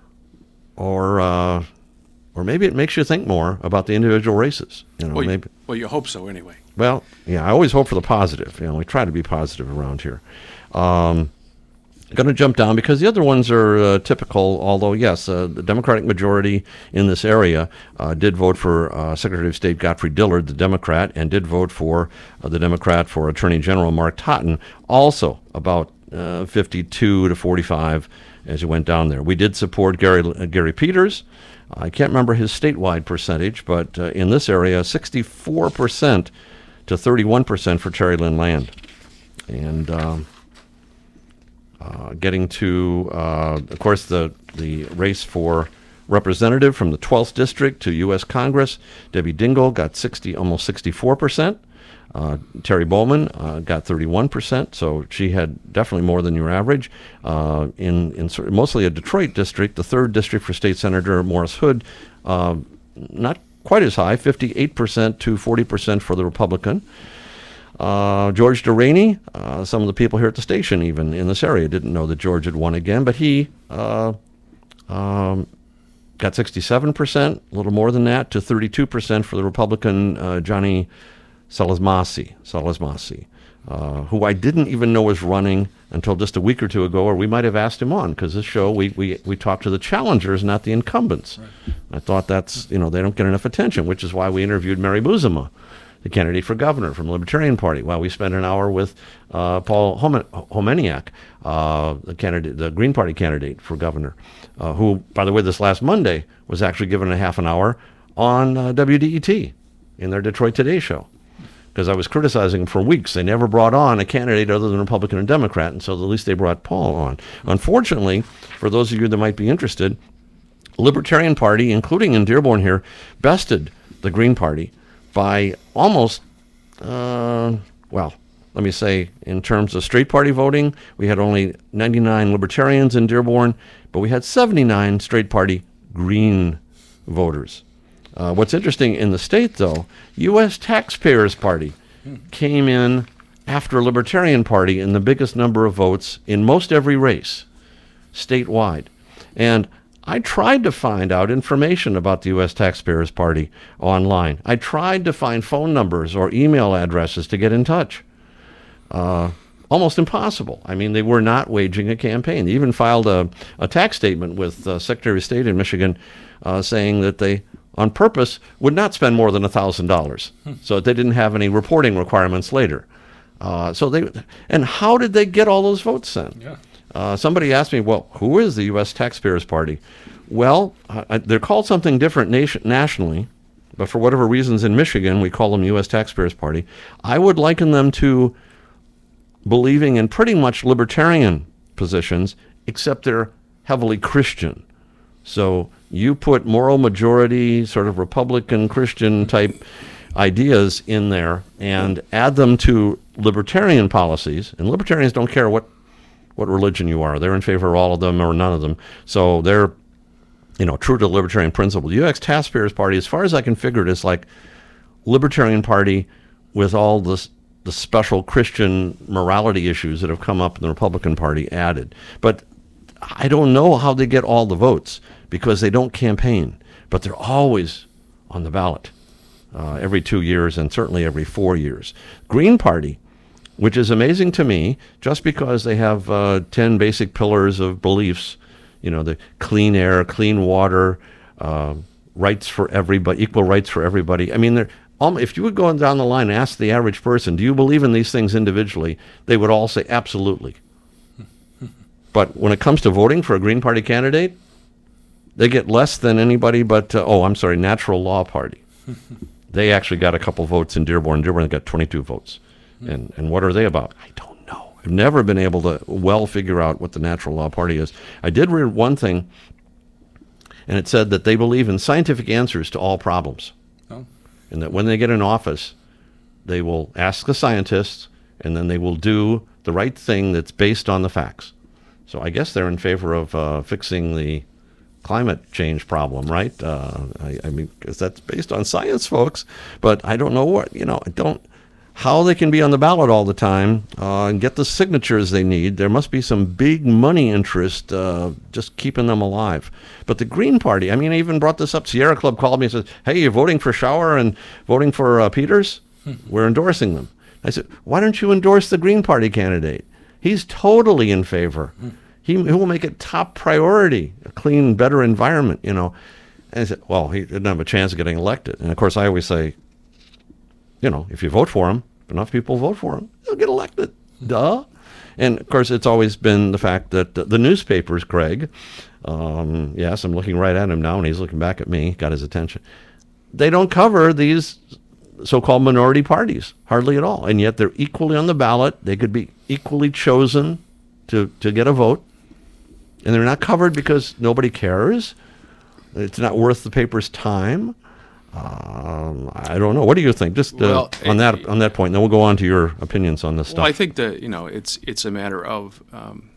or uh, or maybe it makes you think more about the individual races. You know, well, maybe. You, well, you hope so anyway. Well, yeah, I always hope for the positive. You know, we try to be positive around here. Um, going to jump down because the other ones are uh, typical, although, yes, uh, the Democratic majority in this area uh, did vote for uh, Secretary of State Godfrey Dillard, the Democrat, and did vote for uh, the Democrat for Attorney General Mark Totten, also about uh, fifty-two to forty-five as you went down there. We did support Gary uh, Gary Peters. I can't remember his statewide percentage, but uh, in this area, sixty-four percent to thirty-one percent for Terry Lynn Land. And um, uh, getting to, uh, of course, the, the race for representative from the twelfth District to U S Congress, Debbie Dingell got sixty, almost sixty-four percent. Uh, Terry Bowman uh, got thirty-one percent, so she had definitely more than your average. Uh, in in sort of mostly a Detroit district, the third district for State Senator Morris Hood, uh, not quite as high, fifty-eight percent to forty percent for the Republican. Uh, George Deraney, uh, some of the people here at the station, even in this area, didn't know that George had won again, but he uh, um, got sixty-seven percent, a little more than that, to thirty-two percent for the Republican uh, Johnny Salasmasi, Salasmasi, uh, who I didn't even know was running until just a week or two ago, or we might have asked him on, because this show, we, we, we talk to the challengers, not the incumbents. Right. I thought that's, you know, they don't get enough attention, which is why we interviewed Mary Buzema, the candidate for governor from the Libertarian Party. Well, we spent an hour with uh, Paul Homeniak, uh, the candidate, the Green Party candidate for governor, uh, who, by the way, this last Monday was actually given a half an hour on uh, W D E T in their Detroit Today show. Because I was criticizing them for weeks. They never brought on a candidate other than Republican and Democrat, and so at least they brought Paul on. Unfortunately, for those of you that might be interested, Libertarian Party, including in Dearborn here, bested the Green Party by almost, uh, well, let me say, in terms of straight party voting, we had only ninety-nine Libertarians in Dearborn, but we had seventy-nine straight party Green voters. Uh, what's interesting in the state, though, U S Taxpayers Party came in after Libertarian Party in the biggest number of votes in most every race statewide. And I tried to find out information about the U S Taxpayers Party online. I tried to find phone numbers or email addresses to get in touch. Uh, almost impossible. I mean, they were not waging a campaign. They even filed a, a tax statement with uh, Secretary of State in Michigan uh, saying that they, on purpose, would not spend more than one thousand dollars, hmm. so that they didn't have any reporting requirements later. Uh, so they, and how did they get all those votes then? Yeah. Uh, somebody asked me, well, who is the U S Taxpayers Party? Well, uh, they're called something different nation, nationally, but for whatever reasons in Michigan, we call them U S Taxpayers Party. I would liken them to believing in pretty much libertarian positions, except they're heavily Christian. So you put moral majority, sort of Republican Christian type ideas in there and add them to libertarian policies, and libertarians don't care what, what religion you are. They're in favor of all of them or none of them. So they're, you know, true to libertarian principle. The U S Taxpayers Party, as far as I can figure it, is like Libertarian Party with all this the special Christian morality issues that have come up in the Republican Party added. But I don't know how they get all the votes, because they don't campaign, but they're always on the ballot uh, every two years and certainly every four years. Green Party, which is amazing to me, just because they have uh, ten basic pillars of beliefs, you know, the clean air, clean water, uh, rights for everybody, equal rights for everybody. I mean, they're um, if you would go down the line and ask the average person, do you believe in these things individually, they would all say absolutely. But when it comes to voting for a Green Party candidate, they get less than anybody but, uh, oh, I'm sorry, Natural Law Party. They actually got a couple votes in Dearborn. Dearborn got twenty-two votes. And and what are they about? I don't know. I've never been able to well figure out what the Natural Law Party is. I did read one thing, and it said that they believe in scientific answers to all problems. Oh. And that when they get in office, they will ask the scientists, and then they will do the right thing that's based on the facts. So I guess they're in favor of uh, fixing the climate change problem, right? Uh, I, I mean, because that's based on science, folks. But I don't know what, you know, I don't, how they can be on the ballot all the time uh, and get the signatures they need. There must be some big money interest uh, just keeping them alive. But the Green Party, I mean, I even brought this up. Sierra Club called me and said, hey, you're voting for Schauer and voting for uh, Peters? We're endorsing them. I said, why don't you endorse the Green Party candidate? He's totally in favor. He, he will make it top priority, a clean, better environment, you know. And I said, well, he didn't have a chance of getting elected. And, of course, I always say, you know, if you vote for him, enough people vote for him, he'll get elected. Duh. And, of course, it's always been the fact that uh, the newspapers, Craig, um, yes, I'm looking right at him now, and he's looking back at me, got his attention. They don't cover these so-called minority parties, hardly at all. And yet they're equally on the ballot. They could be equally chosen to, to get a vote. And they're not covered because nobody cares. It's not worth the paper's time. Um, I don't know. What do you think? Just uh, well, on that on that point, and then we'll go on to your opinions on this stuff. Well, I think that, you know, it's it's a matter of um,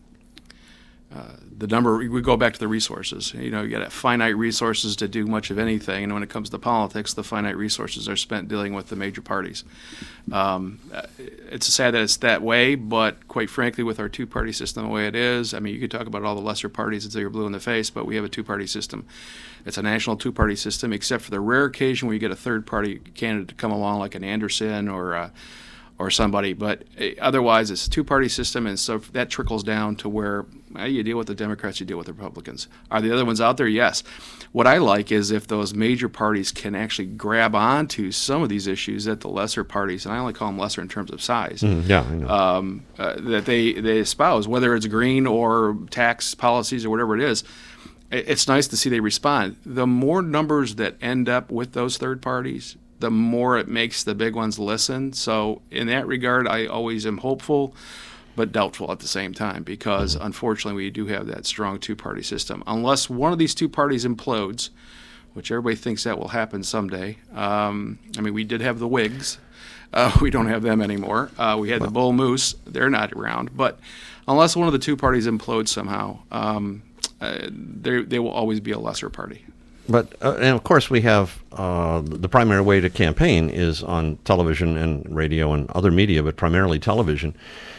uh, the number. We go back to the resources. You know, you got finite resources to do much of anything, and when it comes to politics, the finite resources are spent dealing with the major parties. Um, it's sad that it's that way, but quite frankly, with our two-party system the way it is, I mean, you could talk about all the lesser parties until you're blue in the face, but we have a two-party system. It's a national two-party system, except for the rare occasion where you get a third-party candidate to come along, like an Anderson or uh, or somebody. But uh, otherwise, it's a two-party system, and so that trickles down to where well, you deal with the Democrats, you deal with the Republicans. Are the other ones out there? Yes. What I like is if those major parties can actually grab onto some of these issues that the lesser parties, and I only call them lesser in terms of size, mm, yeah, I know. Um, uh, that they, they espouse, whether it's green or tax policies or whatever it is. It's nice to see they respond. The more numbers that end up with those third parties, the more it makes the big ones listen. So in that regard, I always am hopeful, but doubtful at the same time, because unfortunately we do have that strong two-party system. Unless one of these two parties implodes, which everybody thinks that will happen someday. Um, I mean, we did have the Whigs. Uh, we don't have them anymore. Uh, we had well. the Bull Moose. They're not around. But unless one of the two parties implodes somehow, um, uh, they they will always be a lesser party. But, uh, and of course, we have uh, the primary way to campaign is on television and radio and other media, but primarily television.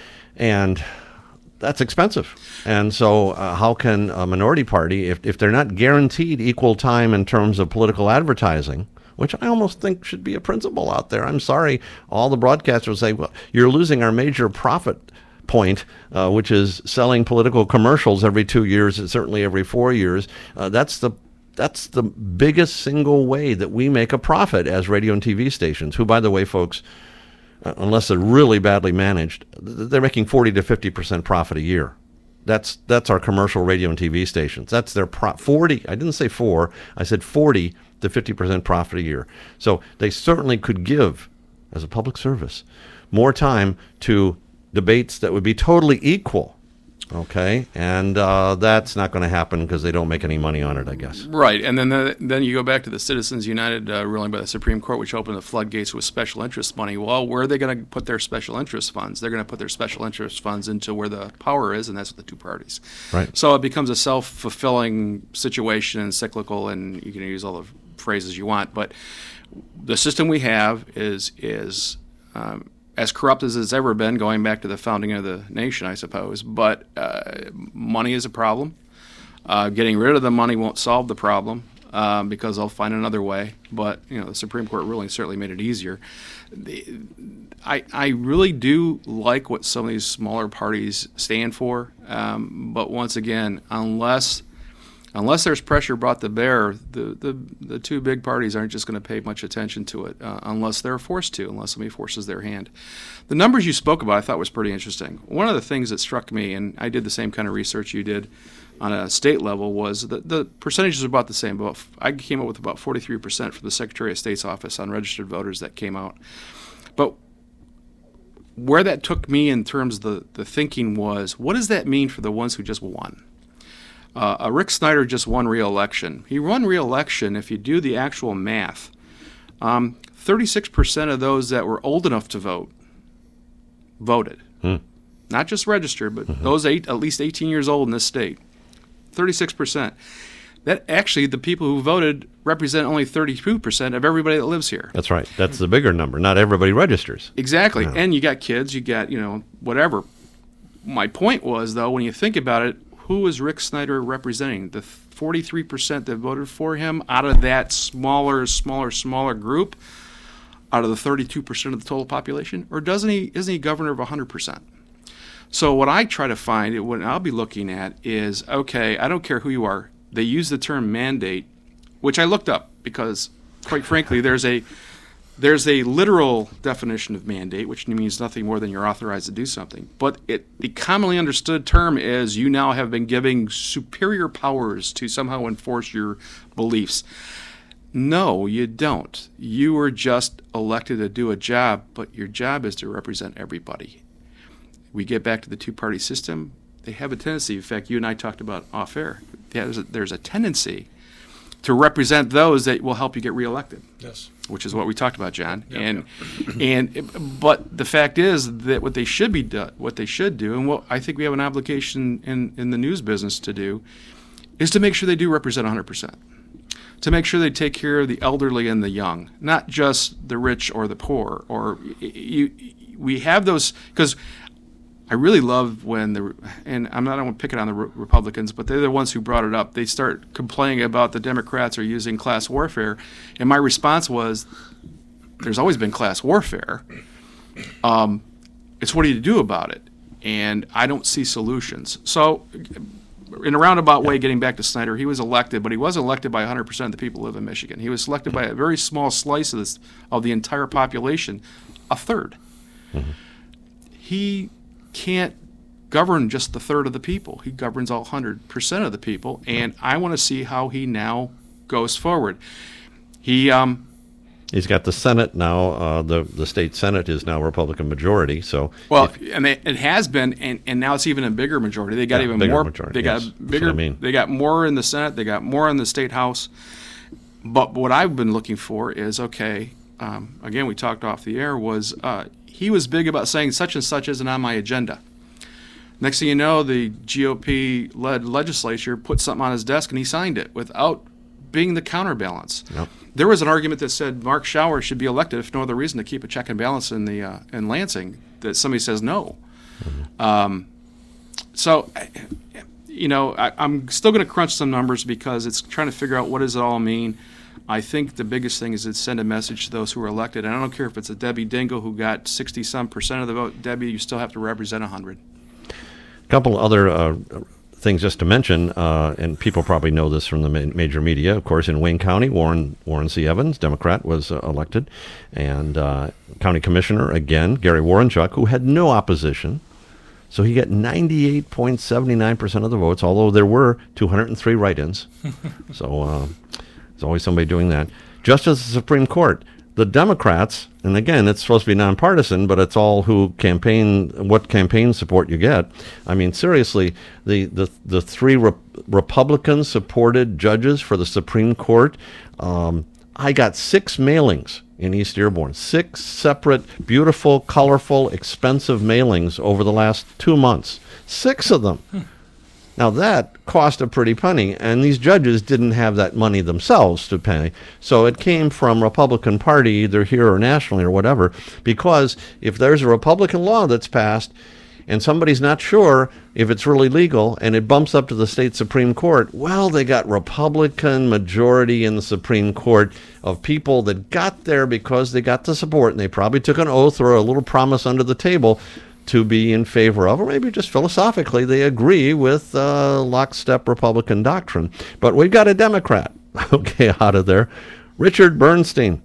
And that's expensive. And so uh, how can a minority party, if, if they're not guaranteed equal time in terms of political advertising, which I almost think should be a principle out there. I'm sorry, all the broadcasters say, well, you're losing our major profit point, uh, which is selling political commercials every two years, and certainly every four years. Uh, that's the That's the biggest single way that we make a profit as radio and T V stations, who, by the way, folks, uh, unless they're really badly managed, they're making forty to fifty percent profit a year. That's that's our commercial radio and T V stations. That's their pro- forty. I didn't say four. I said forty to fifty percent profit a year. So they certainly could give, as a public service, more time to debates that would be totally equal. Okay, and uh, that's not going to happen because they don't make any money on it, I guess. Right, and then the, then you go back to the Citizens United uh, ruling by the Supreme Court, which opened the floodgates with special interest money. Well, where are they going to put their special interest funds? They're going to put their special interest funds into where the power is, and that's with the two parties. Right. So it becomes a self-fulfilling situation and cyclical, and you can use all the phrases you want, but the system we have is is um, as corrupt as it's ever been, going back to the founding of the nation, I suppose. But uh, money is a problem. Uh, getting rid of the money won't solve the problem um, because they'll find another way. But you know, the Supreme Court ruling certainly made it easier. The, I I really do like what some of these smaller parties stand for. Um, but once again, unless unless there's pressure brought to bear, the, the, the two big parties aren't just going to pay much attention to it uh, unless they're forced to, unless somebody forces their hand. The numbers you spoke about I thought was pretty interesting. One of the things that struck me, and I did the same kind of research you did on a state level, was that the percentages are about the same. About, I came up with about forty-three percent for the Secretary of State's office on registered voters that came out. But where that took me in terms of the, the thinking was, what does that mean for the ones who just won? Uh, Rick Snyder just won re-election. He won re-election, if you do the actual math, um, thirty-six percent of those that were old enough to vote voted. Hmm. Not just registered, but mm-hmm. those eight, at least eighteen years old in this state. thirty-six percent. That actually, the people who voted represent only thirty-two percent of everybody that lives here. That's right. That's the bigger number. Not everybody registers. Exactly. No. And you got kids, you got, you know, whatever. My point was, though, when you think about it, who is Rick Snyder representing? The forty-three percent that voted for him out of that smaller, smaller, smaller group, out of the thirty-two percent of the total population? Or doesn't he? Isn't he governor of one hundred percent? So what I try to find, what I'll be looking at is, okay, I don't care who you are. They use the term mandate, which I looked up because, quite frankly, there's a there's a literal definition of mandate, which means nothing more than you're authorized to do something. But it, the commonly understood term is you now have been giving superior powers to somehow enforce your beliefs. No, you don't. You were just elected to do a job, but your job is to represent everybody. We get back to the two-party system. They have a tendency, in fact, you and I talked about off-air, there's a, there's a tendency to represent those that will help you get reelected. Yes. Which is what we talked about, John. Yep, and yep. and but the fact is that what they should be do, what they should do, and what I think we have an obligation in, in the news business to do, is to make sure they do represent one hundred percent. To make sure they take care of the elderly and the young, not just the rich or the poor. Or you, we have those, because I really love when the, and I'm not going to pick it on the re- Republicans, but they're the ones who brought it up. They start complaining about the Democrats are using class warfare. And my response was, there's always been class warfare. Um, it's what do you do about it? And I don't see solutions. So in a roundabout way, getting back to Snyder, he was elected, but he wasn't elected by one hundred percent of the people who live in Michigan. He was selected by a very small slice of, this, of the entire population, a third. Mm-hmm. He can't govern just the third of the people. He governs all one hundred percent of the people, and I want to see how he now goes forward. He um, He's got the Senate now. Uh, the the state Senate is now Republican majority. So well, if, and they, it has been, and, and now it's even a bigger majority. They got yeah, even bigger more. Majority, they got yes. bigger. That's what I mean. They got more in the Senate. They got more in the state House. But what I've been looking for is okay. Um, again, we talked off the air. Was uh, he was big about saying such and such isn't on my agenda. Next thing you know, the G O P-led legislature put something on his desk and he signed it without being the counterbalance. Yep. There was an argument that said Mark Schauer should be elected if no other reason to keep a check and balance in the uh, in Lansing. That somebody says no. Mm-hmm. Um, so, you know, I, I'm still going to crunch some numbers because it's trying to figure out what does it all mean. I think the biggest thing is to send a message to those who are elected. And I don't care if it's a Debbie Dingell who got sixty some percent of the vote. Debbie, you still have to represent one hundred. A couple other uh, things just to mention, uh, and people probably know this from the ma- major media. Of course, in Wayne County, Warren Warren C. Evans, Democrat, was uh, elected, and uh, County Commissioner again, Gary Warrenchuk, who had no opposition, so he got ninety-eight point seven nine percent of the votes. Although there were two hundred three write-ins, so uh, there's always somebody doing that. Just as the Supreme Court. The Democrats, and again, it's supposed to be nonpartisan, but it's all who campaign, what campaign support you get. I mean, seriously, the the, the three re- Republican-supported judges for the Supreme Court, um, I got six mailings in East Dearborn, six separate, beautiful, colorful, expensive mailings over the last two months. Six of them. Hmm. Now, that cost a pretty penny, and these judges didn't have that money themselves to pay. So it came from Republican Party, either here or nationally or whatever, because if there's a Republican law that's passed and somebody's not sure if it's really legal and it bumps up to the state Supreme Court, well, they got Republican majority in the Supreme Court of people that got there because they got the support, and they probably took an oath or a little promise under the table to be in favor of, or maybe just philosophically they agree with uh, lockstep Republican doctrine. But we've got a Democrat, okay, out of there. Richard Bernstein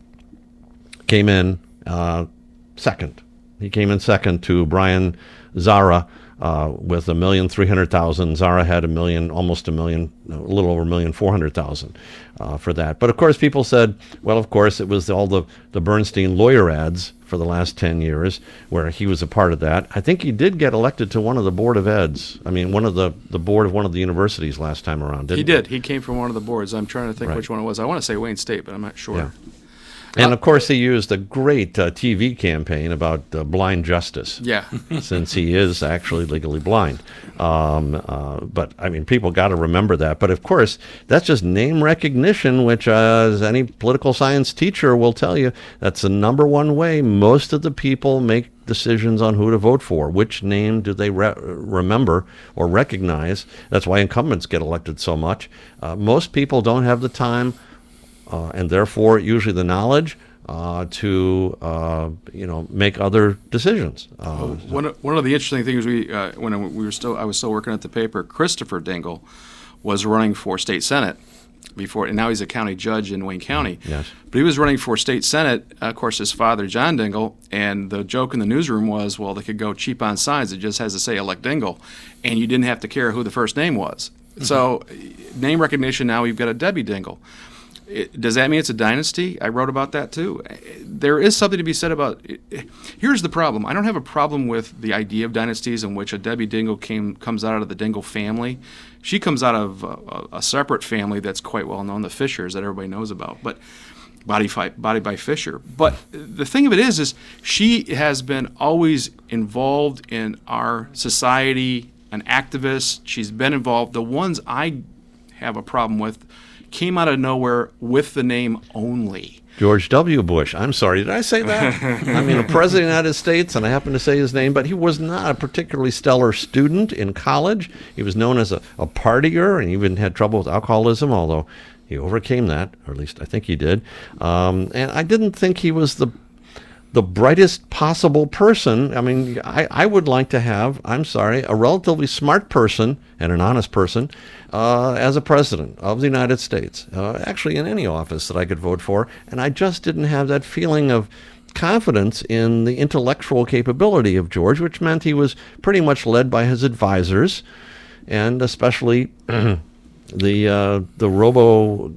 came in uh, second. He came in second to Brian Zara uh, with a million three hundred thousand. Zara had a million, almost a million, a little over a million four hundred thousand uh, for that. But of course, people said, well, of course, it was all the, the Bernstein lawyer ads for the last ten years where he was a part of that. I think he did get elected to one of the board of eds. I mean, one of the, the board of one of the universities last time around, didn't he? He did. He came from one of the boards. I'm trying to think Right. which one it was. I want to say Wayne State, but I'm not sure. Yeah. And of course, he used a great uh, T V campaign about uh, blind justice. Yeah. Since he is actually legally blind. Um, uh, but, I mean, people got to remember that. But, of course, that's just name recognition, which, uh, as any political science teacher will tell you, that's the number one way most of the people make decisions on who to vote for. Which name do they re- remember or recognize? That's why incumbents get elected so much. Uh, most people don't have the time uh, and, therefore, usually the knowledge Uh, to uh, you know, make other decisions. Uh, One of, one of the interesting things we uh, when we were still I was still working at the paper, Christopher Dingle was running for state senate before, and now he's a county judge in Wayne County. Yes. But he was running for state senate. Uh, of course, his father John Dingle, and the joke in the newsroom was, well, they could go cheap on signs. It just has to say elect Dingle, and you didn't have to care who the first name was. Mm-hmm. So, name recognition. Now we've got a Debbie Dingle. It, does that mean it's a dynasty? I wrote about that too. There is something to be said about it. Here's the problem. I don't have a problem with the idea of dynasties in which a Debbie Dingle came comes out of the Dingle family. She comes out of a, a separate family that's quite well known, the Fishers, that everybody knows about. But body, fi- body by Fisher. But the thing of it is, is she has been always involved in our society, an activist. She's been involved. The ones I have a problem with came out of nowhere with the name only. George W. Bush. I'm sorry, did I say that? I mean, a president of the United States, and I happen to say his name, but he was not a particularly stellar student in college. He was known as a, a partier, and even had trouble with alcoholism, although he overcame that, or at least I think he did. Um, and I didn't think he was the the brightest possible person. I mean, I, I would like to have, I'm sorry, a relatively smart person and an honest person uh, as a president of the United States, uh, actually in any office that I could vote for. And I just didn't have that feeling of confidence in the intellectual capability of George, which meant he was pretty much led by his advisors, and especially the uh, the robo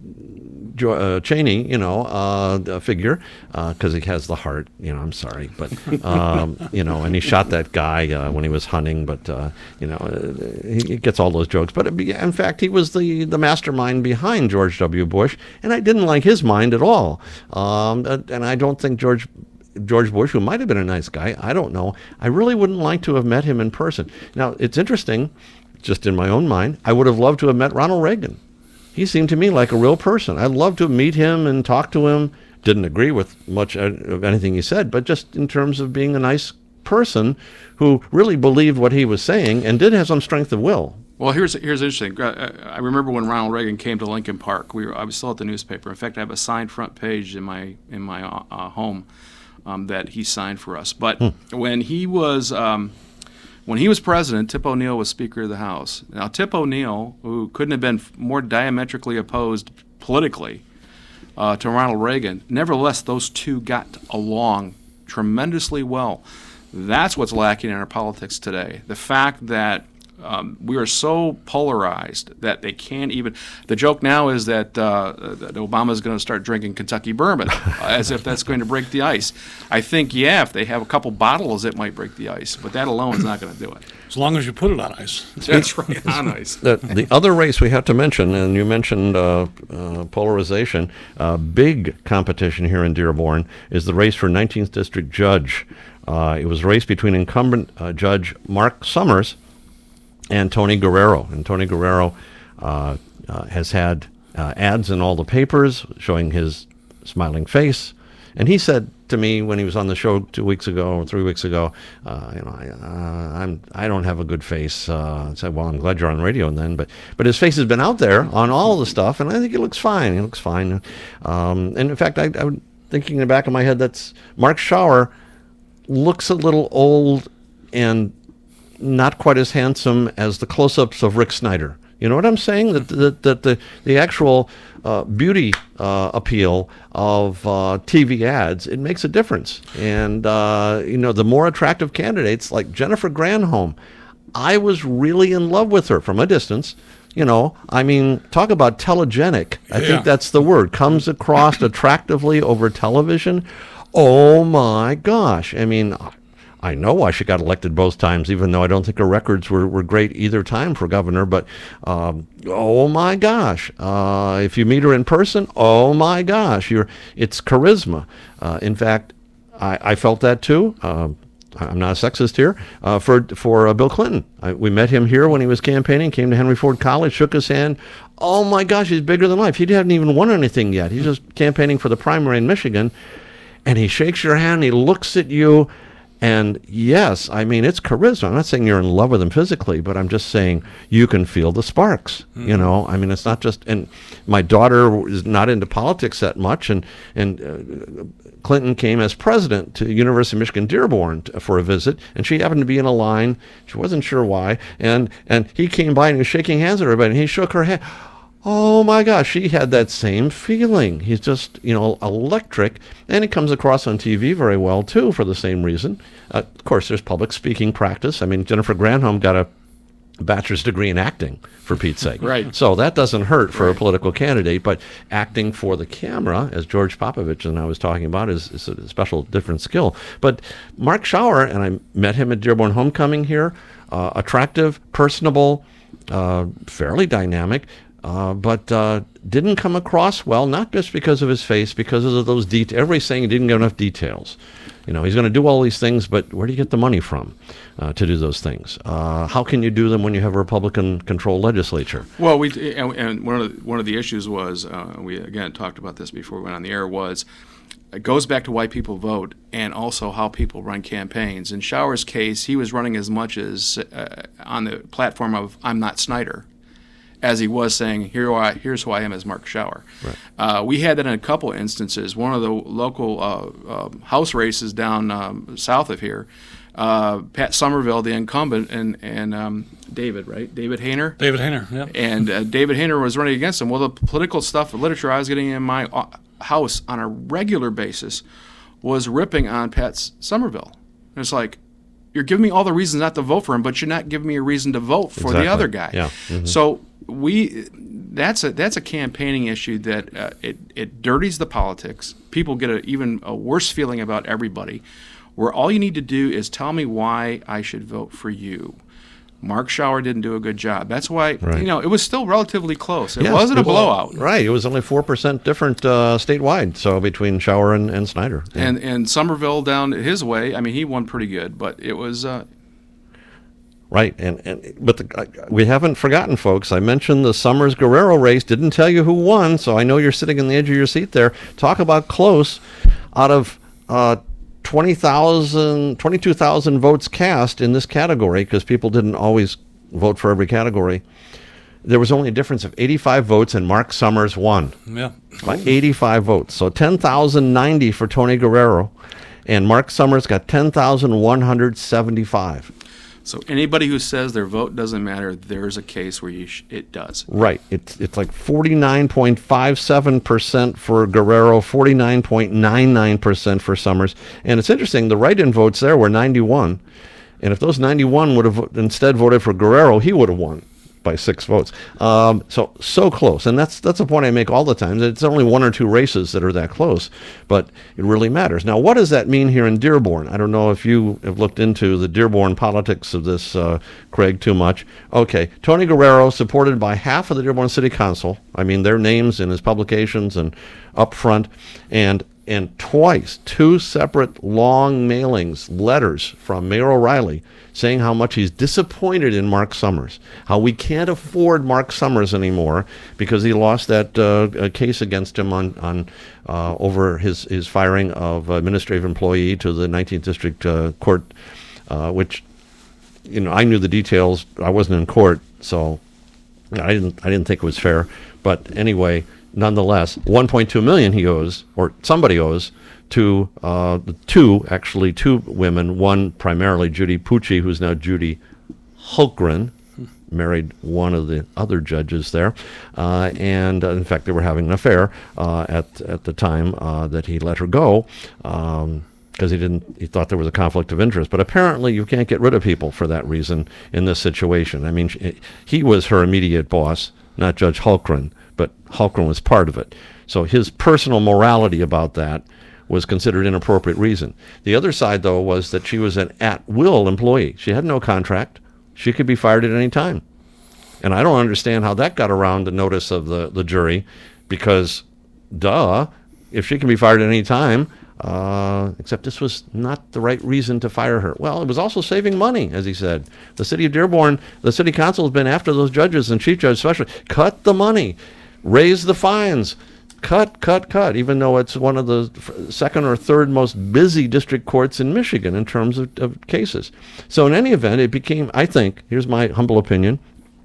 Uh, Cheney, you know, uh, figure, because uh, he has the heart, you know, I'm sorry, but, um, you know, and he shot that guy uh, when he was hunting, but, uh, you know, he, he gets all those jokes. But in fact, he was the, the mastermind behind George W. Bush, and I didn't like his mind at all. Um, and I don't think George George Bush, who might have been a nice guy, I don't know, I really wouldn't like to have met him in person. Now, it's interesting, just in my own mind, I would have loved to have met Ronald Reagan. He seemed to me like a real person. I'd love to meet him and talk to him. Didn't agree with much of anything he said, but just in terms of being a nice person who really believed what he was saying and did have some strength of will. Well, here's here's interesting. I remember when Ronald Reagan came to Lincoln Park. We were I was still at the newspaper. In fact, I have a signed front page in my in my uh, home um, that he signed for us. But hmm. when he was um, When he was president, Tip O'Neill was Speaker of the House. Now, Tip O'Neill, who couldn't have been more diametrically opposed politically uh, to Ronald Reagan, nevertheless, those two got along tremendously well. That's what's lacking in our politics today. The fact that um, we are so polarized that they can't even. The joke now is that, uh, that Obama's going to start drinking Kentucky bourbon, as if that's going to break the ice. I think, yeah, if they have a couple bottles, it might break the ice, but that alone is not going to do it. As long as you put it on ice. That's right, on ice. The, the other race we have to mention, and you mentioned uh, uh, polarization, uh, big competition here in Dearborn is the race for nineteenth District Judge. Uh, it was a race between incumbent uh, Judge Mark Summers and Tony Guerrero. And Tony Guerrero uh, uh, has had uh, ads in all the papers showing his smiling face. And he said to me when he was on the show two weeks ago or three weeks ago, uh, you know, I, uh, I'm I don't have a good face. Uh, I said, well, I'm glad you're on radio then. But but his face has been out there on all the stuff, and I think it looks fine. It looks fine. Um, and in fact, I, I'm thinking in the back of my head, that's Mark Schauer looks a little old and not quite as handsome as the close-ups of Rick Snyder. You know what I'm saying? That that, that the the actual uh, beauty uh, appeal of uh, T V ads, it makes a difference. And uh, you know, the more attractive candidates like Jennifer Granholm, I was really in love with her from a distance. You know, I mean, talk about telegenic. I Yeah. think that's the word. Comes across attractively over television. Oh my gosh! I mean, I know why she got elected both times, even though I don't think her records were, were great either time for governor. But, um, oh my gosh, uh, if you meet her in person, oh my gosh, you're, it's charisma. Uh, in fact, I, I felt that too. Uh, I'm not a sexist here, uh, for for uh, Bill Clinton. I, we met him here when he was campaigning, came to Henry Ford College, shook his hand. Oh my gosh, he's bigger than life. He hadn't even won anything yet. He's just campaigning for the primary in Michigan. And he shakes your hand, he looks at you. And yes, I mean, it's charisma. I'm not saying you're in love with him physically, but I'm just saying you can feel the sparks, mm-hmm. you know? I mean, it's not just, and my daughter is not into politics that much, and, and uh, Clinton came as president to University of Michigan Dearborn t- for a visit, and she happened to be in a line. She wasn't sure why, and, and he came by and he was shaking hands with everybody, and he shook her hand. Oh my gosh, she had that same feeling. He's just, you know, electric, and it comes across on T V very well too for the same reason. Uh, of course, there's public speaking practice. I mean, Jennifer Granholm got a bachelor's degree in acting, for Pete's sake. Right. So that doesn't hurt for Right. a political candidate, but acting for the camera, as George Popovich and I was talking about, is, is a special, different skill. But Mark Schauer, and I met him at Dearborn Homecoming here, uh, attractive, personable, uh, fairly dynamic, Uh, but uh, didn't come across well, not just because of his face, because of those details. Everybody's saying he didn't get enough details. You know, he's going to do all these things, but where do you get the money from uh, to do those things? Uh, how can you do them when you have a Republican-controlled legislature? Well, we and, and one of the, one of the issues was uh, we again talked about this before we went on the air, was it goes back to why people vote and also how people run campaigns. In Schauer's case, he was running as much as uh, on the platform of "I'm not Snyder," as he was saying, Here I, here's who I am as Mark Schauer. Right. Uh, we had that in a couple instances. One of the local uh, uh, House races down um, south of here, uh, Pat Somerville, the incumbent, and, and um, David, right? David Hayner? David Hayner, yeah. And uh, David Hayner was running against him. Well, the political stuff, the literature I was getting in my uh, house on a regular basis was ripping on Pat Somerville. And it's like, you're giving me all the reasons not to vote for him, but you're not giving me a reason to vote for Exactly. the other guy. Yeah. Mm-hmm. So we that's a that's a campaigning issue that uh, it it dirties the politics. People get a, even a worse feeling about everybody, where all you need to do is tell me why I should vote for you. Mark Schauer didn't do a good job. That's why, Right. you know, it was still relatively close. It Yes, wasn't a it was- blowout. Right. It was only four percent different uh, statewide, so between Schauer and, and Snyder. Yeah. And and Somerville down his way, I mean, he won pretty good, but it was uh, Right, and, and but the, uh, we haven't forgotten, folks. I mentioned the Summers Guerrero race. Didn't tell you who won, so I know you're sitting on the edge of your seat there. Talk about close. Out of uh, twenty thousand, twenty-two thousand votes cast in this category, because people didn't always vote for every category, there was only a difference of eighty-five votes, and Mark Summers won Yeah. by eighty-five votes. So ten thousand ninety for Tony Guerrero, and Mark Summers got ten thousand one hundred seventy-five. so anybody who says their vote doesn't matter, there's a case where you sh- it does. Right. It's it's like forty-nine point five seven percent for Guerrero, forty-nine point nine nine percent for Summers. And it's interesting, the write-in votes there were ninety-one. And if those ninety-one would have instead voted for Guerrero, he would have won by six votes. Um, so, so close. And that's that's a point I make all the time. It's only one or two races that are that close, but it really matters. Now, what does that mean here in Dearborn? I don't know if you have looked into the Dearborn politics of this, uh, Craig, too much. Okay, Tony Guerrero, supported by half of the Dearborn City Council. I mean, their names in his publications and up front. And and twice, two separate long mailings, letters from Mayor O'Reilly saying how much he's disappointed in Mark Summers, how we can't afford Mark Summers anymore because he lost that uh, case against him on, on uh, over his, his firing of administrative employee to the nineteenth District uh, Court, uh, which, you know, I knew the details. I wasn't in court, so I didn't I didn't think it was fair. But anyway, nonetheless, one point two million dollars he owes, or somebody owes, to uh, two, actually two women, one primarily Judy Pucci, who's now Judy Hultgren, married one of the other judges there, uh, and uh, in fact they were having an affair uh, at at the time uh, that he let her go, because um, he didn't he thought there was a conflict of interest. But apparently you can't get rid of people for that reason in this situation. I mean, she, he was her immediate boss, not Judge Hultgren, but Hultgren was part of it. So his personal morality about that was considered inappropriate reason. The other side, though, was that she was an at-will employee. She had no contract. She could be fired at any time. And I don't understand how that got around the notice of the, the jury, because, duh, if she can be fired at any time, uh, except this was not the right reason to fire her. Well, it was also saving money, as he said. The city of Dearborn, the city council has been after those judges, and chief judge especially. Cut the money. Raise the fines. Cut, cut, cut, even though it's one of the f- second or third most busy district courts in Michigan in terms of, of cases. So in any event, it became, I think, here's my humble opinion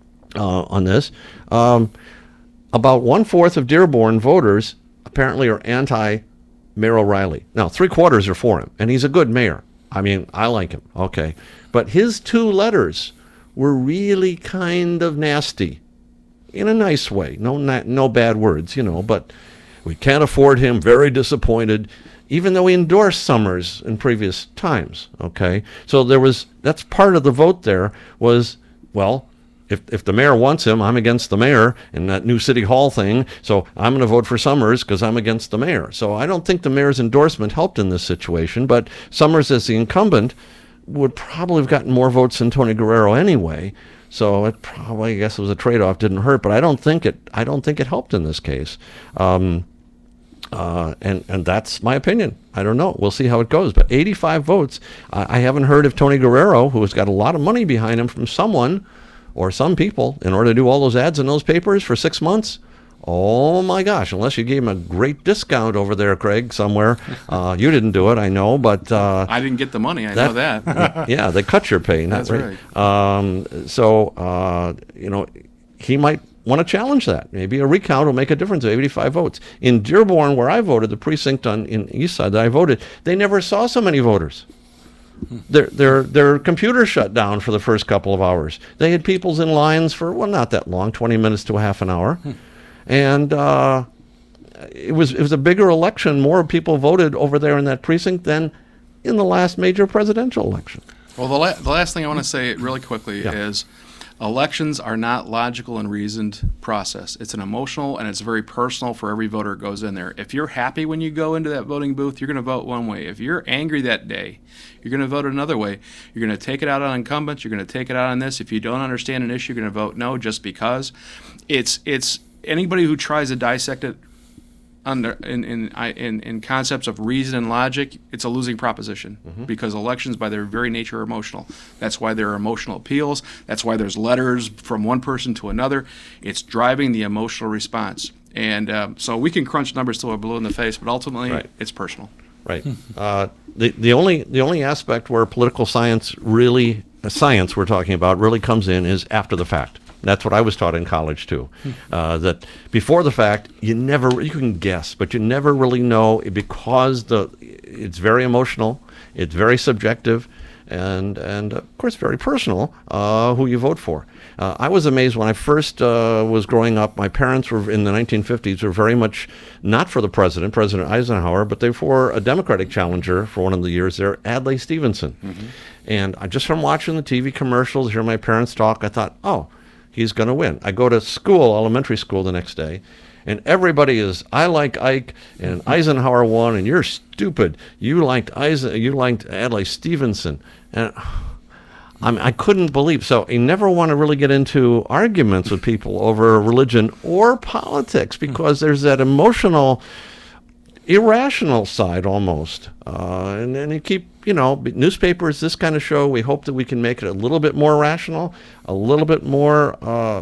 uh, on this, um, about one-fourth of Dearborn voters apparently are anti-Mayor O'Reilly. Now, three-quarters are for him, and he's a good mayor. I mean, I like him, okay. But his two letters were really kind of nasty. In a nice way, no not, no bad words, you know, but we can't afford him, very disappointed, even though he endorsed Summers in previous times, okay? So there was, that's part of the vote there was, well, if if the mayor wants him, I'm against the mayor and that new city hall thing, so I'm going to vote for Summers because I'm against the mayor. So I don't think the mayor's endorsement helped in this situation, but Summers as the incumbent would probably have gotten more votes than Tony Guerrero anyway. So it probably, I guess it was a trade-off, didn't hurt, but I don't think it. I don't think it helped in this case, um, uh, and and that's my opinion. I don't know. We'll see how it goes. But eighty-five votes. I, I haven't heard of Tony Guerrero, who has got a lot of money behind him from someone or some people in order to do all those ads in those papers for six months. Oh my gosh! Unless you gave him a great discount over there, Craig, somewhere. Uh, you didn't do it, I know, but uh, I didn't get the money. I that, know that. Yeah, they cut your pay. Not That's right. right. Um, so uh, you know, he might want to challenge that. Maybe a recount will make a difference of eighty-five votes. In Dearborn, where I voted, the precinct on in East Side that I voted, they never saw so many voters. Their their their computer shut down for the first couple of hours. They had people's in lines for well, not that long, twenty minutes to a half an hour. And uh, it was it was a bigger election. More people voted over there in that precinct than in the last major presidential election. Well, the, la- the last thing I want to say really quickly Yeah. is elections are not logical and reasoned process. It's an emotional and it's very personal for every voter who goes in there. If you're happy when you go into that voting booth, you're going to vote one way. If you're angry that day, you're going to vote another way. You're going to take it out on incumbents. You're going to take it out on this. If you don't understand an issue, you're going to vote no just because. It's it's anybody who tries to dissect it under in in in, in concepts of reason and logic, it's a losing proposition mm-hmm. because elections, by their very nature, are emotional. That's why there are emotional appeals. That's why there's letters from one person to another. It's driving the emotional response, and um, so we can crunch numbers till we're blue in the face, but ultimately, Right. it's personal. Right. Uh, the the only the only aspect where political science really uh, science we're talking about really comes in is after the fact. That's what I was taught in college too. Uh, that before the fact, you never you can guess, but you never really know because the it's very emotional, it's very subjective, and and of course very personal. Uh, who you vote for. Uh, I was amazed when I first uh, was growing up. My parents were in the nineteen fifties were very much not for the president, President Eisenhower, but they were for a Democratic challenger for one of the years there, Adlai Stevenson. Mm-hmm. And I, just from watching the T V commercials, hear my parents talk, I thought, oh. He's going to win. I go to school, elementary school the next day, and everybody is, I like Ike, and Eisenhower won, and you're stupid. You liked Eisen, you liked Adlai Stevenson. And I mean, I couldn't believe. So you never want to really get into arguments with people over religion or politics because there's that emotional, irrational side almost. Uh, and then you keep, you know, newspapers, this kind of show, we hope that we can make it a little bit more rational, a little bit more uh,